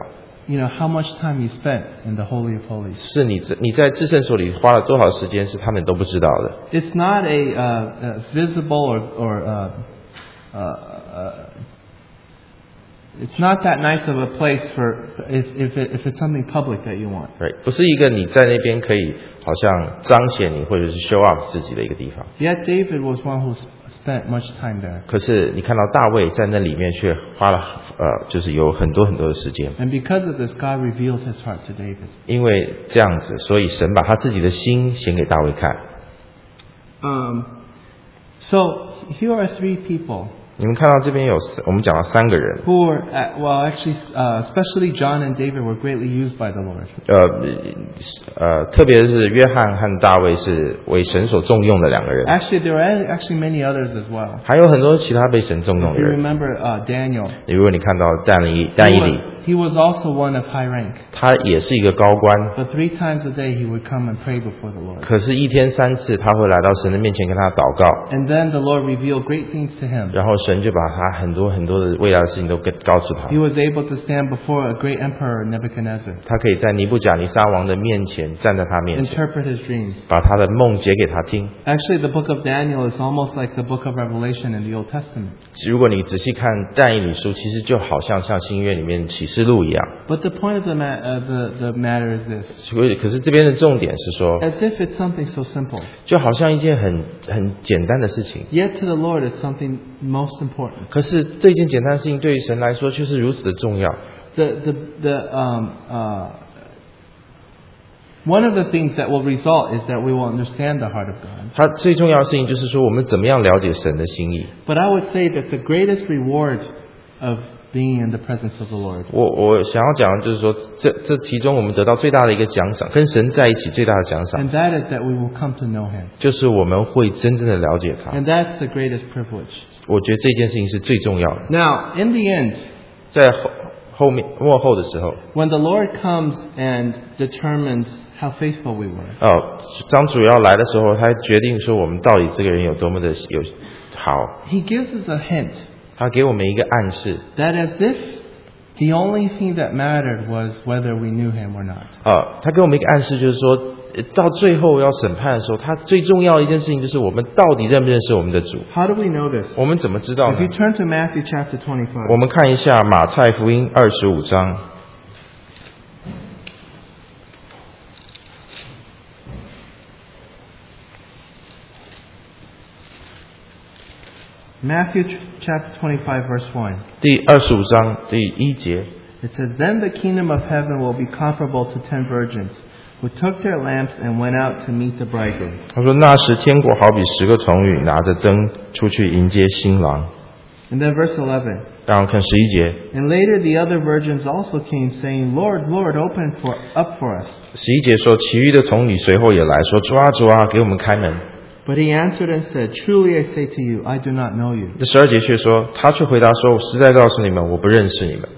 you know, how much time you spent in the Holy of Holies.
是你在你在至圣所里花了多少时间，是他们都不知道的。
It's not a, uh, a visible or, or uh, uh, uh, it's not that nice of a place for if if, it, if it's something public that you want.
Right， 不是一个你在那边可以好像彰显你或者是 show off 自己的一个地方。
Yet David was one who spent much time there.
可是你看到大卫在那里面却花了呃，就是有很多很多的时间。
And because of this, God revealed His heart to David.
因为这样子，所以神把他自己的心显给大卫看。
Um, so here are three people.
你们看到这边有我们讲到三个人
Who were, at, well, actually, uh, especially John and David were greatly used by the Lord.
呃呃，特别是约翰和大卫是为神所重用的两个人。
Actually, there were actually many others as well.
还有很多其他被神重用
If
的
you
人。
remember uh, Daniel,
如果你看到但以但
he
以理，
was, he was also one of high rank.
他也是一个高官，
But three times a day he would come and pray before the Lord.
可是一天三次他会来到神的面前跟他祷告，
And then the Lord revealed great things to him.
然后神就把他很多很多的未来的事情都跟告诉他
He。was able to stand before a great emperor, Nebuchadnezzar,
他可以在尼布甲尼撒王的面前站在他面前，
interpret his dreams.
把他的梦解给他听。
Actually, the book of Daniel is almost like the book of Revelation in the Old Testament.
如果你仔细看但以理书，其实就好像像新约里面启示录一样。
But the point of the, ma- uh, the, the matter is this.
所以，可是这边的重点是说，
As if it's something so simple.
就好像一件很很简单的事情，
Yet to the Lord, it's something most important.
可是这件简单的事情对于神来说却是如此的重要。
The, the, the, um, uh, one of the things that will result is that we will understand the heart of God.
它最重要的事情就是说，我们怎么样了解神的心意。
But I would say that the greatest reward of being in the presence of the Lord
我我想要讲的就是说，这这其中我们得到最大的一个奖赏，跟神在一起最大的奖赏，
and that is that we will come to know Him.
就是我们会真正的了解他。
And that's the greatest privilege.
我觉得这件事情是最重要的。
Now, in the end,
在后后面末后的时候，
when the Lord comes and determines how faithful we were,
哦，当主要来的时候，他决定说我们到底这个人有多么的有好，
He gives us a hint
他给我们一个暗示。
that as if the only thing that mattered was whether we knew Him or not.
啊，他给我们一个暗示，就是说，呃到最后要审判的时候，他最重要的一件事情就是我们到底认不认识我们的主？
How do we know this?
我们怎么知道
If
呢
you？turn to Matthew chapter
我
twenty-five,
们看一下马太福音二十五章。
Matthew ch- chapter twenty-five, verse one.
第二十五章第一节，
It says, Then the kingdom of heaven will be comparable to ten virgins, who took their lamps and went out to meet the bridegroom.
他说：“那时天国好比十个童女拿着灯出去迎接新郎。
And then verse eleven. ”
然后看十一节，
And later the other virgins also came, saying, Lord, Lord, open for, up for us.
十一节说，其余的童女随后也来说：“主啊，主啊，给我们开门。”
But he answered and said, Truly I say to you, I do not know you.
这十二节却说，他却回答说：“我实在告诉你们，我不认识你们。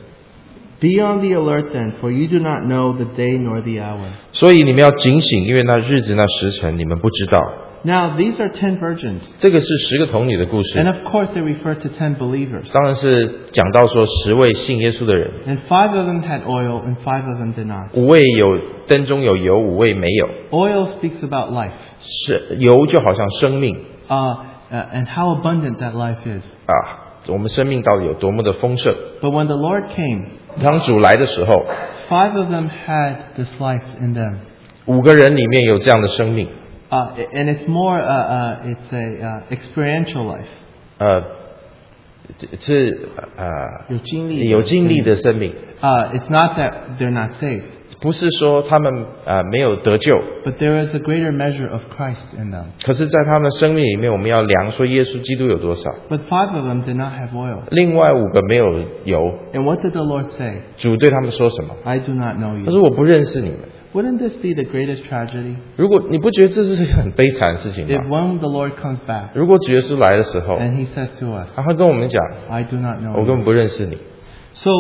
Be on the alert then, for you do not know the day nor the hour. ”
所以你们要警醒，因为那日子那时辰你们不知道。
Now these are ten virgins.
这个是十个童女的故事，
And of course they refer to ten believers.
当然是讲到说十位信耶稣的人，
And five of them had oil and five of them did not.
五位有灯中有油，五位没有。
Oil speaks about life.
是油就好像生命
Uh, uh, and how abundant that life is.
啊，我们生命到底有多么的丰盛？
But when the Lord came,
当主来的时候，
five of them had this life in them.
五个人里面有这样的生命，
Uh, and it's more, uh, uh, it's a uh, experiential life.
呃，是呃
有经历的
有经历的生命，
Uh, it's not that they're not saved,
不是说他们呃没有得救，
but there is a greater measure of Christ in them.
可是，在他们生命里面，我们要量说耶稣基督有多少。
But five of them did not have oil.
另外五个没有油，
And what did the Lord say?
主对他们说什么？
I do not know
他
you.
说我不认识你们。
Wouldn't this be the greatest tragedy?
如果你不觉得这是很悲惨的事情
If
吗？
when the Lord comes back
如果主耶稣来的时候，
and He says to us,
他会跟我们讲，
I do not
我
know
根
you.
本不认识你。
So,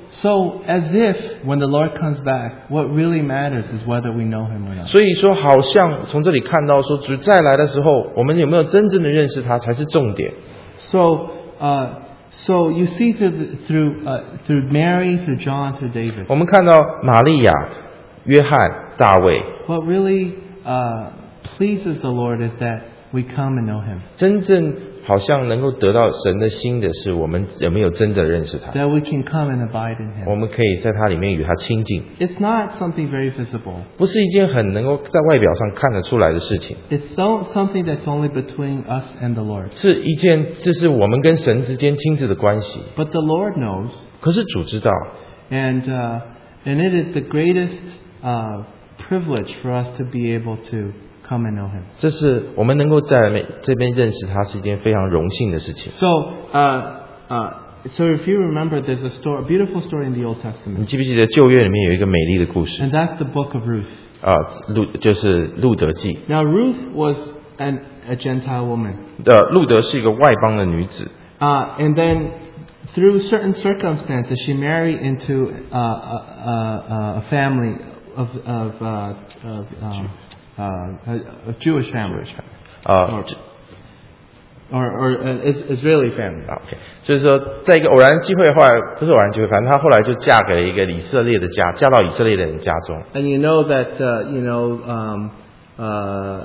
so as if when the Lord comes back, what really matters is whether we know Him or not.
所以说，好像从这里看到说，主再来的时候，我们有没有真正的认识他才是重点。
So, uh, So you see through the, through uh, through Mary, through John, through David.
我们看到玛利亚、约翰、大卫，
What really uh, pleases the Lord is that we come and know Him.
真正好像能够得到神的心的是，我们有没有真的认识他？
That we can come and abide in
我
Him.
们可以在他里面与他亲近，
It's not something very visible.
不是一件很能够在外表上看得出来的事情，
It's so, something that's only between us and the Lord.
是一件这是我们跟神之间亲自的关系。
But the Lord knows,
可是主知道，
and uh, and it is the greatest uh, privilege for us to be able to come and know Him.
这是我们能够在这边认识他是一件非常荣幸的事情。
So, uh, uh, so if you remember, there's a story, a beautiful story in the Old
你
Testament,
记不记得旧约里面有一个美丽的故事
and that's the book of Ruth.
啊？路就是路德记。
Now, Ruth was an, a Gentile woman,
的路德是一个外邦的女子，
uh, and then through certain circumstances, she married into uh, a, a, a family of of, uh, of um, uh, a, a Jewish family,
啊
or or an Is- Israeli family.
啊 ，OK， 就是说，在一个偶然的机会，后来不是偶然机会，反正她后来就嫁给了一个以色列的家，嫁到以色列的人家中。
And you know that uh, you know um, uh,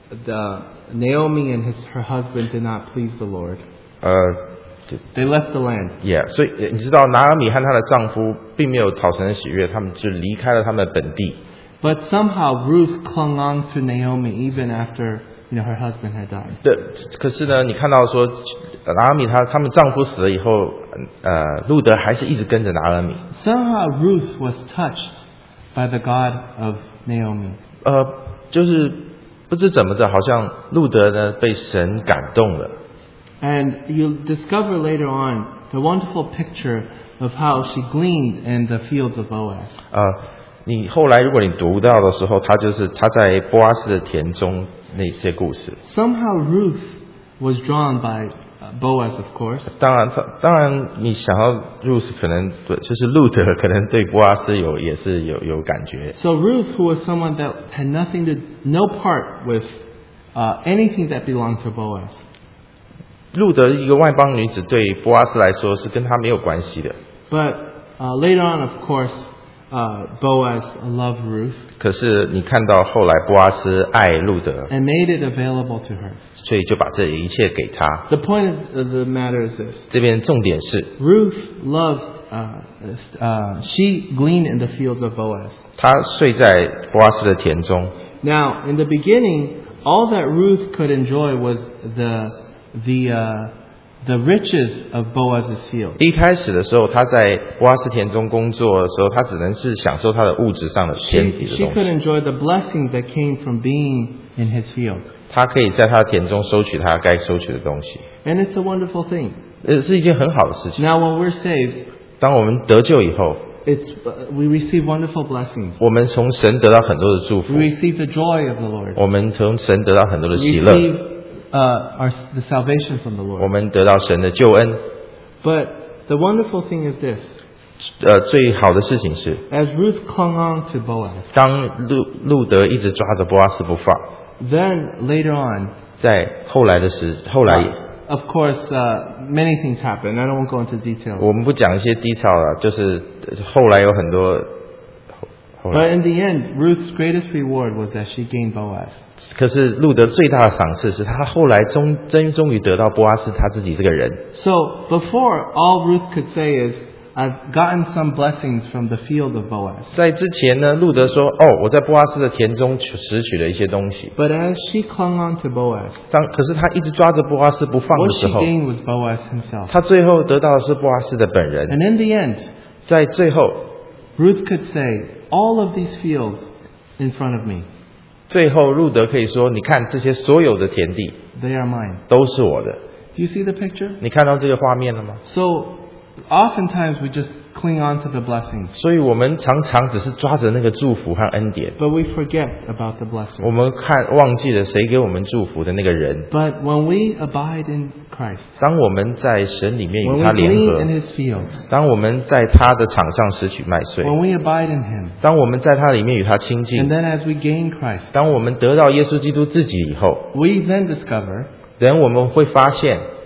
the Naomi and his her husband did not please the Lord.
呃
They left the land.
，Yeah， 所以呃你知道拿俄米和她的丈夫并没有讨神的喜悦，他们就离开了他们的本地。
But somehow Ruth clung on to Naomi even after you know her husband had died.
对，可是呢，你看到说拿俄米她他们丈夫死了以后，呃，路德还是一直跟着拿俄米。
Somehow Ruth was touched by the God of Naomi.
呃，就是不知怎么的，好像路德呢被神感动了。
And you'll discover later on the wonderful picture of how she gleaned in the fields of Boaz.
呃，你后来如果你读到的时候，他就是他在波阿斯的田中那些故事。
Somehow Ruth was drawn by uh, Boaz, of course.
当然，他当然你想要 Ruth 可能对，就是路德可能对波阿斯有也是有有感觉。
So Ruth, who was someone that had nothing to, no part with uh, anything that belonged to Boaz.
路德一个外邦女子对波阿斯来说是跟他没有关系的。
But uh, later on, of course, uh, Boaz loved Ruth
可是你看到后来波阿斯爱路德，
and made it available to her.
所以就把这一切给他。
The point of the matter is this.
这边重点是
Ruth loved, uh, uh, she gleaned in the fields of Boaz.
他睡在波阿斯的田中。
Now, in the beginning, all that Ruth could enjoy was the, the, uh, the riches of Boaz's field.
一开始的时候，他在波阿斯田中工作的时候，他只能是享受他的物质上的天
She,
体的
she
东
could
西。
enjoy the blessing that came from being in his field.
他可以在他的田中收取他该收取的东西，
And it's a wonderful thing.
呃，是一件很好的事情。
Now, when we're saved,
当我们得救以后，
it's, uh, we receive wonderful blessings.
我们从神得到很多的祝福
We，receive the joy of the Lord.
我们从神得到很多的
We
喜乐，
receive uh, our, the salvation from the
我
Lord.
们得到神的救恩。
But the wonderful thing is this.
呃，最好的事情是，
As Ruth clung on to Boaz,
当路路德一直抓着波阿斯不放，
then later on,
在后来的时，后来
of course, uh, many things happen. I don't want to go into details.
我们不讲一些 detail 了，就是后来有很多后后
But
来，
in the end, Ruth's greatest reward was that she gained Boaz.
可是路德最大的赏赐是他后来终真终于得到波阿斯他自己这个人。
So before, all Ruth could say is, I've gotten some blessings from the field of Boaz.
在之前呢，路德说：“哦，我在波阿斯的田中取拾取了一些东西。
But as she clung on to Boaz, ”
当可是他一直抓着波阿斯不放
what
的时
she
候，
gained was Boaz himself.
他最后得到的是波阿斯的本人。
And in the end,
在最后，
Ruth could say, all of these fields in front of me,
最后路德可以说：“你看这些所有的田地
they are mine.
都是我的。
Do you see the picture? ”
你看到这个画面了吗？
So oftentimes we just cling on to the blessings,
所以我们常常只是抓着那个祝福和恩典，
but we forget about the
我
blessing.
们看忘记了谁给我们祝福的那个人。
But when we abide in Christ,
当我们在神里面
when
与
we
他联
glean
合
in，His fields,
当我们在他的场上拾取麦穗，
when we abide in Him,
当我们在他里面与他亲
and
近，
then as we gain Christ,
当我们得到耶稣基督自己以后，
we then discover
人我们会发现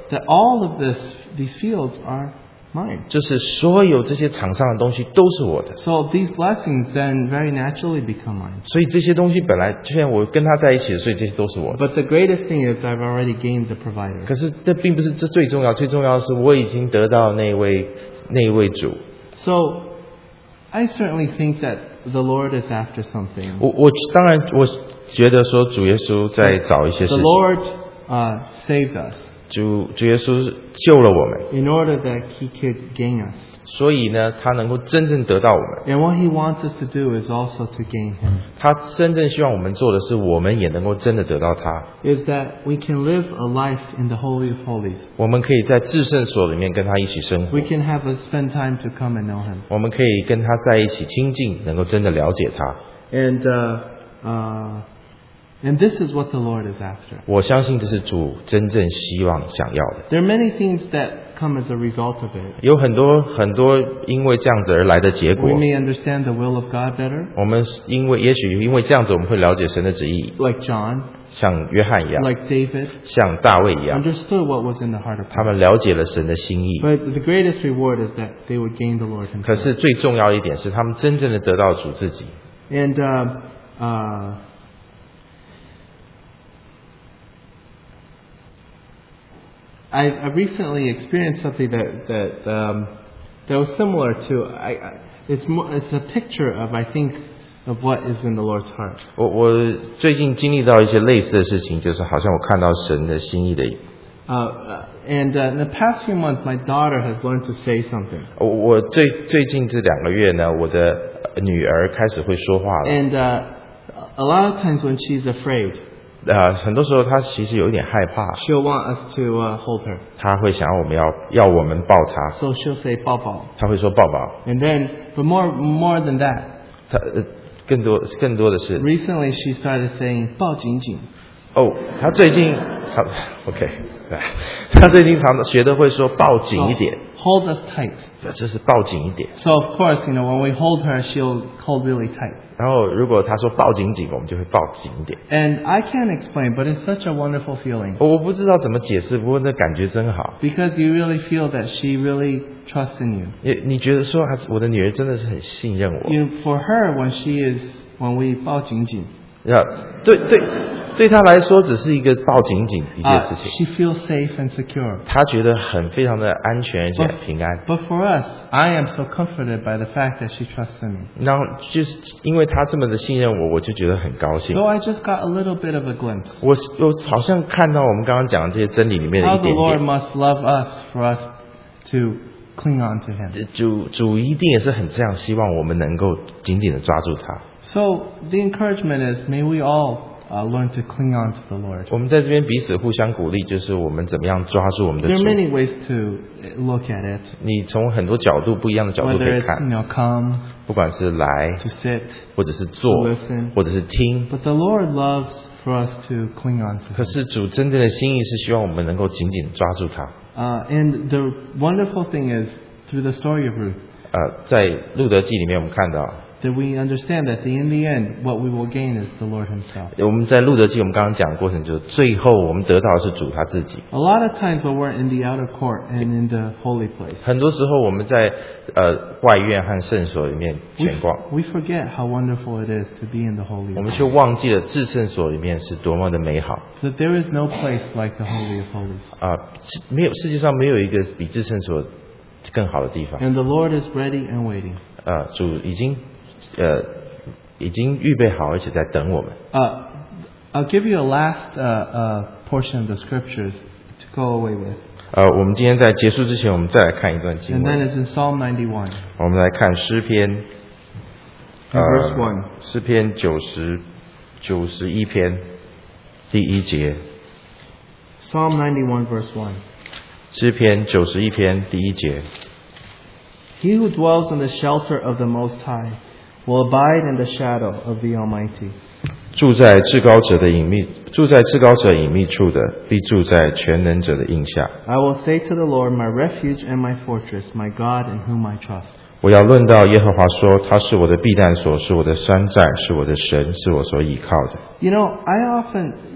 that all of this, these fields are mine.
就是所有这些场上的东西都是我的。
So these blessings then very naturally become mine.
所以这些东西本来就像我跟他在一起的，所以这些都是我的。
But the greatest thing is I've already gained the provider.
可是这并不是这最重要，最重要的是我已经得到那位那一位主。
So I certainly think that the Lord is after something.
我我当然我觉得说主耶稣在找一些事
The
情。
Lord uh, saved us
主主耶稣救了我们，
in order that He could gain us.
所以呢，他能够真正得到我们。
And what He wants us to do is also to gain Him.
他真正希望我们做的是，我们也能够真的得到他。
Is that we can live a life in the Holy of Holies.
我们可以在至圣所里面跟他一起生活
We，can have us spend time to come and know Him.
我们可以跟他在一起亲近，能够真的了解他。
And uh, uh, and this is what the Lord is after.
我相信这是主真正希望想要的。
There are many things that come as a result of it.
有很多很多因为这样子而来的结果
We，may understand the will of God better,
我们因为也许因为这样子，我们会了解神的旨意，
like John,
像约翰一样，
like David,
像大卫一样，
understood what was in the heart of
他
God.
们了解了神的心意。
But the greatest reward is that they would gain the Lord
可
Himself.
是最重要一点是，他们真正的得到主自己。
And uh, uh, I, I recently experienced something that that um, that was similar to. I, I, it's more, it's a picture of I think of what is in the Lord's heart.
我我最近经历到一些类似的事情，就是好像我看到神的心意的。
Uh, uh, and uh, in the past few months, my daughter has learned to say something.
我我最最近这两个月呢，我的女儿开始会说话了。
And uh, a lot of times when she's afraid,
呃，很多时候她其实有一点害怕，
she'll want us to uh, hold her.
她会想要我们要要我们抱她，
So she'll say "抱抱."
她会说抱抱。
And then, but more more than that,
她呃更多更多的是
recently she started saying "抱紧紧."
哦，她最近她 OK， 对，她最近常常学的会说抱紧一点，
Hold us tight.
就是抱紧一点。
So of course, you know, when we hold her, she'll hold really tight.
然后如果她说抱紧紧，我们就会抱紧一点。
And I can't explain, but it's such a wonderful feeling
我我不知道怎么解释，不过那感觉真好。
because you really feel that she really trusts in you.
你你觉得说，还是我的女儿真的是很信任我。
You know, for her, when she is when we 抱紧紧,
要对对对她来说，只是一个抱紧紧一件
uh,
事情。
she feels safe and secure.
她觉得很非常的安全而且很平安。
But for us, I am so comforted by the fact that she trusts in me.
然后就是因为她这么的信任我，我就觉得很高兴。
So I just got a little bit of a glimpse
我我好像看到我们刚刚讲的这些真理里面的
how
一
the
点
Lord
点。
must love us for us to cling on to Him.
主主一定也是很这样，希望我们能够紧紧的抓住他。
So the encouragement is, may we all uh, learn to cling on to the Lord.
我们在这边彼此互相鼓励，就是我们怎么样抓住我们的
There are
主。
many ways to look at it.
你从很多角度、不一样的角度可
Whether
以
it's,
看
you，know, come,
不管是来，
to sit,
或者是坐
to listen，
或者是听。
but the Lord loves for us to cling on to
可
Him.
是主真正的心意是希望我们能够紧紧抓住他。
Uh, and the wonderful thing is, through the story of Ruth,
呃，在路德记里面，我们看到，
that we understand that the, in the end, what we will gain is the Lord Himself.
我们在路德记我们刚刚讲的过程，就是最后我们得到的是主他自己。
A lot of times when we're in the outer court and in the holy place,
很多时候我们在呃外院和圣所里面
we,
闲逛，
we forget how wonderful it is to be in the holy
我
of
们却
holies.
忘记了至圣所里面是多么的美好
That there is no place like the holy of holies.
啊、是没有世界上没有一个比至圣所更好的地方。
And the Lord is ready and waiting.
呃，主已经呃已经预备好，而且在等我们。
Uh, I'll give you a last uh, uh, portion of the scriptures to go away with.
呃，我们今天在结束之前，我们再来看一段经
And
文。
that is in Psalm ninety-one.
我们来看诗篇，
In verse one.
诗篇九十九十一篇第一节，
Psalm ninety-one verse one.
诗篇九十一篇第一节。
He who dwells in the shelter of the Most High will abide in the shadow of the Almighty.
住在至高者的隐秘，住在至高者隐秘处的，必住在全能者的荫下。
I will say to the Lord, my refuge and my fortress, my God in whom I trust.
我要论到耶和华说，他是我的避难所，是我的山寨，是我的神，是我所倚靠的。
You know, I often,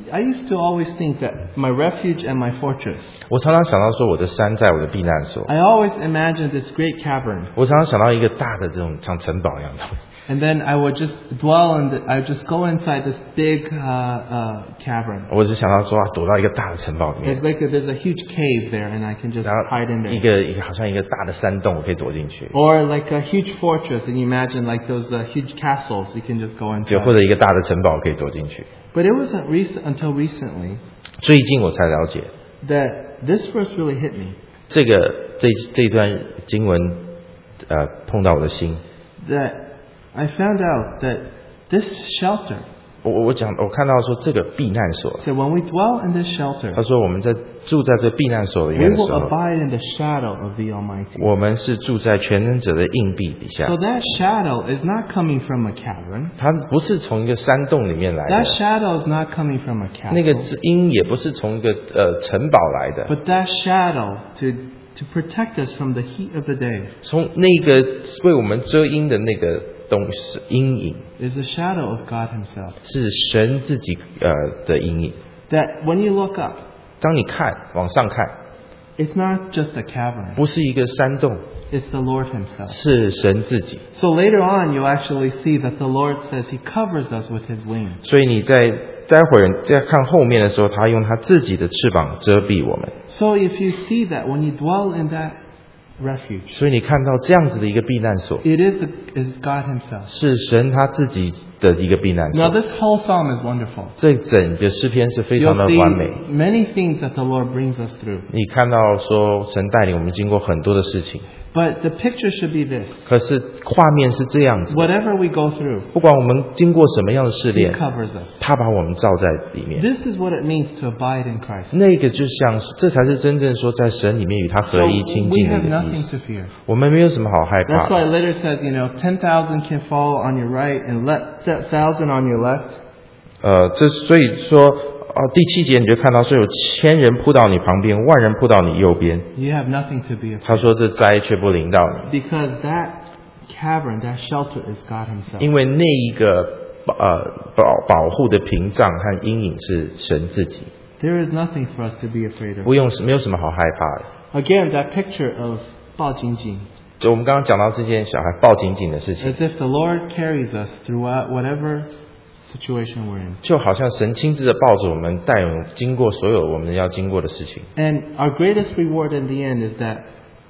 I used to always think that my refuge and my fortress.
我常常想到说我的山在我的避难所，
I always imagined this great cavern.
我常常想到一个大的这种像城堡一样的东西，
And then I would just dwell in the, I would just go inside this big uh, uh, cavern.
我只想到说啊，躲到一个大的城堡里面
It's，like a, there's a huge cave there and I can just
然
hide in
后一
there.
个一个好像一个大的山洞，我可以躲进去，
Or like a huge fortress, and you imagine like those uh, huge castles you can just go
就或
inside.
者一个大的城堡可以躲进去。
But it wasn't recent until recently
最近我才了解，
that this verse really hit me.
这个这这段经文呃碰到我的心。
That I found out that this shelter,
我我我讲我看到说这个避难所，
so when we dwell in this shelter,
他说我们在住在这避难所里
we
面的时
will
候，
abide in the shadow of the Almighty.
我们是住在全能者的硬币底下
So。that shadow is not coming from a cavern.
它不是从一个山洞里面来
That
的，
shadow is not coming from a
那个
castle.
音也不是从一个呃城堡来的，
But that shadow to to protect us from the heat of the day
从那个为我们遮阴的那个东西阴影，
is the shadow of God Himself.
是神自己呃的阴影。
That when you look up,
当你看往上看，
it's not just a cavern.
不是一个山洞，
It's the Lord Himself.
是神自己。
So later on, you'll actually see that the Lord says He covers us with His wings.
所以你在待会儿在看后面的时候，他用他自己的翅膀遮蔽我们。
So if you see that when you dwell in that refuge,
所以你看到这样子的一个避难所，
it is, the, is God Himself.
是神他自己的一个避难
Now
所。
this whole psalm is wonderful.
这整个诗篇是非常
You'll
的
see
完美。
many things that the Lord brings us through.
你看到说神带领我们经过很多的事情，
But the picture should be this.
可是画面是这样子的，
Whatever we go through,
不管我们经过什么样的试
He
炼，
covers us.
他把我们罩在里面。
This is what it means to abide in Christ.
那个就像是，这才是真正说在神里面与他
So
合一亲
we
近的
have
一个意
nothing
思。
to fear.
我们没有什么好害
That's
怕
why
的。
later says, you know, ten thousand can fall on your right and let thousand on your left.
呃，这所以说，呃，第七节你就看到说有千人扑到你旁边，万人扑到你右边。
You have nothing to be
他
afraid.
说这灾却不临到你，
Because that cavern, that shelter is God Himself.
因为那一个呃保保护的屏障和阴影是神自己，
There is nothing for us to be afraid of.
不用没有什么好害怕的。
Again, that picture of 抱紧紧,
就我们刚刚讲到这件小孩抱紧紧的事情，
as if the Lord carries us throughout whatever situation we're in.
就好像神亲自的抱着我们，带我们经过所有我们要经过的事情。
And our greatest reward in the end is that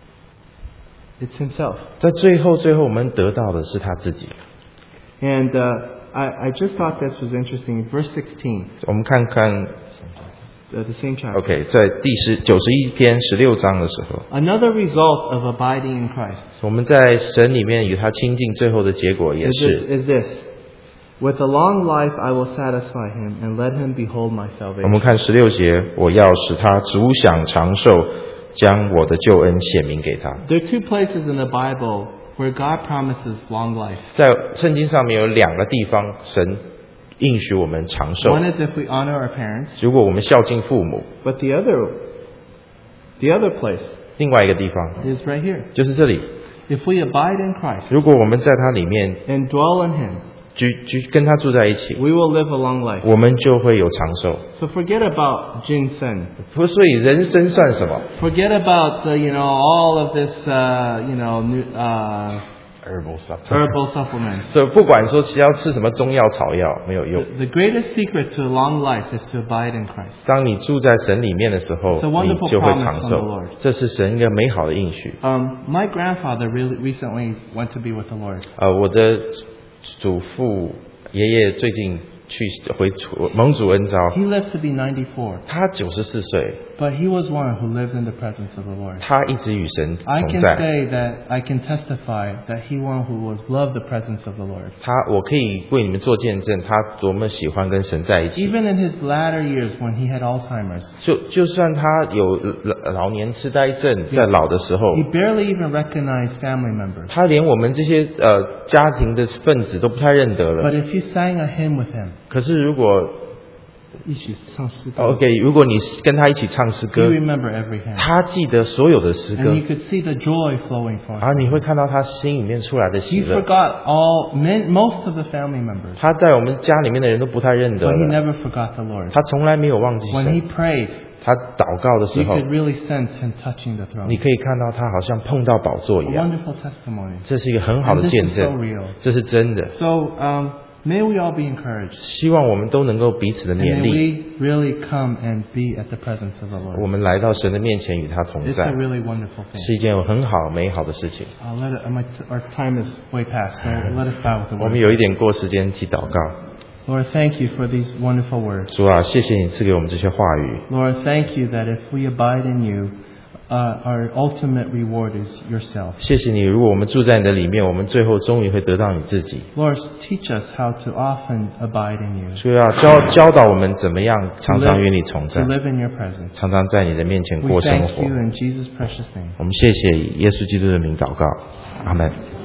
it's Himself.
在最后，最后我们得到的是他自己。
And uh, I, I just thought this was interesting. Verse sixteen,
我们看看
uh, the same chapter.
，OK，在第十九十一篇十六章的时候，
Another result of abiding in Christ
我们在神里面与他亲近，最后的结果也
is this,
是，
is this. With a long life I will satisfy him and let him behold my
我
salvation.
们看十六节，我要使他足享长寿，将我的救恩显明给他。
There are two places in the Bible where God promises long life.
在圣经上面有两个地方，神应许我们长寿。
One is if we honor our parents,
如果我们孝敬父母，
but the other, the other place
另外一个地方
is right here.
就是这里。
If we abide in Christ
如果我们在他里面
and dwell in Him,
居居跟他住在一起，
we will live a long life.
我们就会有长寿。
So forget about ginseng.
不，所以人生算什么
Forget about uh, you know all of this uh, you know new, uh,
？herbal supplement。
herbal supplements.
所以不管说要吃什么中药草药没有用。
The, the greatest secret to a long life is to abide in Christ.
当你住在神里面的时候，
It's a wonderful
你就会
promise
长
from the
寿
Lord.。
这是神一个美好的应许。
Um, my grandfather really recently went to be with the Lord.
呃，我的祖父爷爷最近去回蒙主恩召，
He lived to be ninety-four,
他九十四岁，
but he was one who lived in the presence of the Lord.
他一直与神
I
同
can
在。
say that I can testify that he one who was loved the presence of the Lord.
他，我可以为你们做见证，他多么喜欢跟神在一起。
Even in his latter years when he had Alzheimer's,
就就算他有老老年痴呆症，在老的时候，
he barely even recognized family members.
他连我们这些呃家庭的分子都不太认得
But
了。
if you sang a hymn with him,
可是如果
一起唱诗歌。
OK， 如果你跟他一起唱诗
You
歌，
remember every hymn.
他记得所有的诗
And
歌，
you could see the joy flowing from
而
him.
你会看到他心里面出来的喜
He
乐。
forgot all, man, most of the family members.
他在我们家里面的人都不太认得
But he
了，
never forgot the Lord.
他从来没有忘记
When he
神。
prayed,
他祷告的时
you
候，
could really sense him touching the
你
throne.
可以看到他好像碰到宝座
A
一样，
wonderful testimony.
这是一个很好
And
的
this
见
is so
证，
real.
这是真的。
So um, may we all be encouraged.
希望我们都能够彼此的
And
勉
may
励，
we really come and be at the presence of the
我
Lord.
们来到神的面前与他同
It's
在
a，really wonderful thing.
是一件很好美好的事情。
Uh, let it, uh, my, our time is way past, so let us bow with the
我们
word.
有一点过时间，一起祷告。
Lord, thank you for these wonderful words.
主啊，谢谢你赐给我们这些话语。
Lord, thank you that if we abide in you, uh, our ultimate reward is yourself.
谢谢你，如果我们住在你的里面，我们最后终于会得到你自己。
Lord, teach us how to often abide in you,
主啊，教教导我们怎么样常常与你同
to
在，
live in your presence.
常常在你的面前
We
过生
thank
活
you。in Jesus' precious name.
我们谢谢以耶稣基督的名祷告，阿门。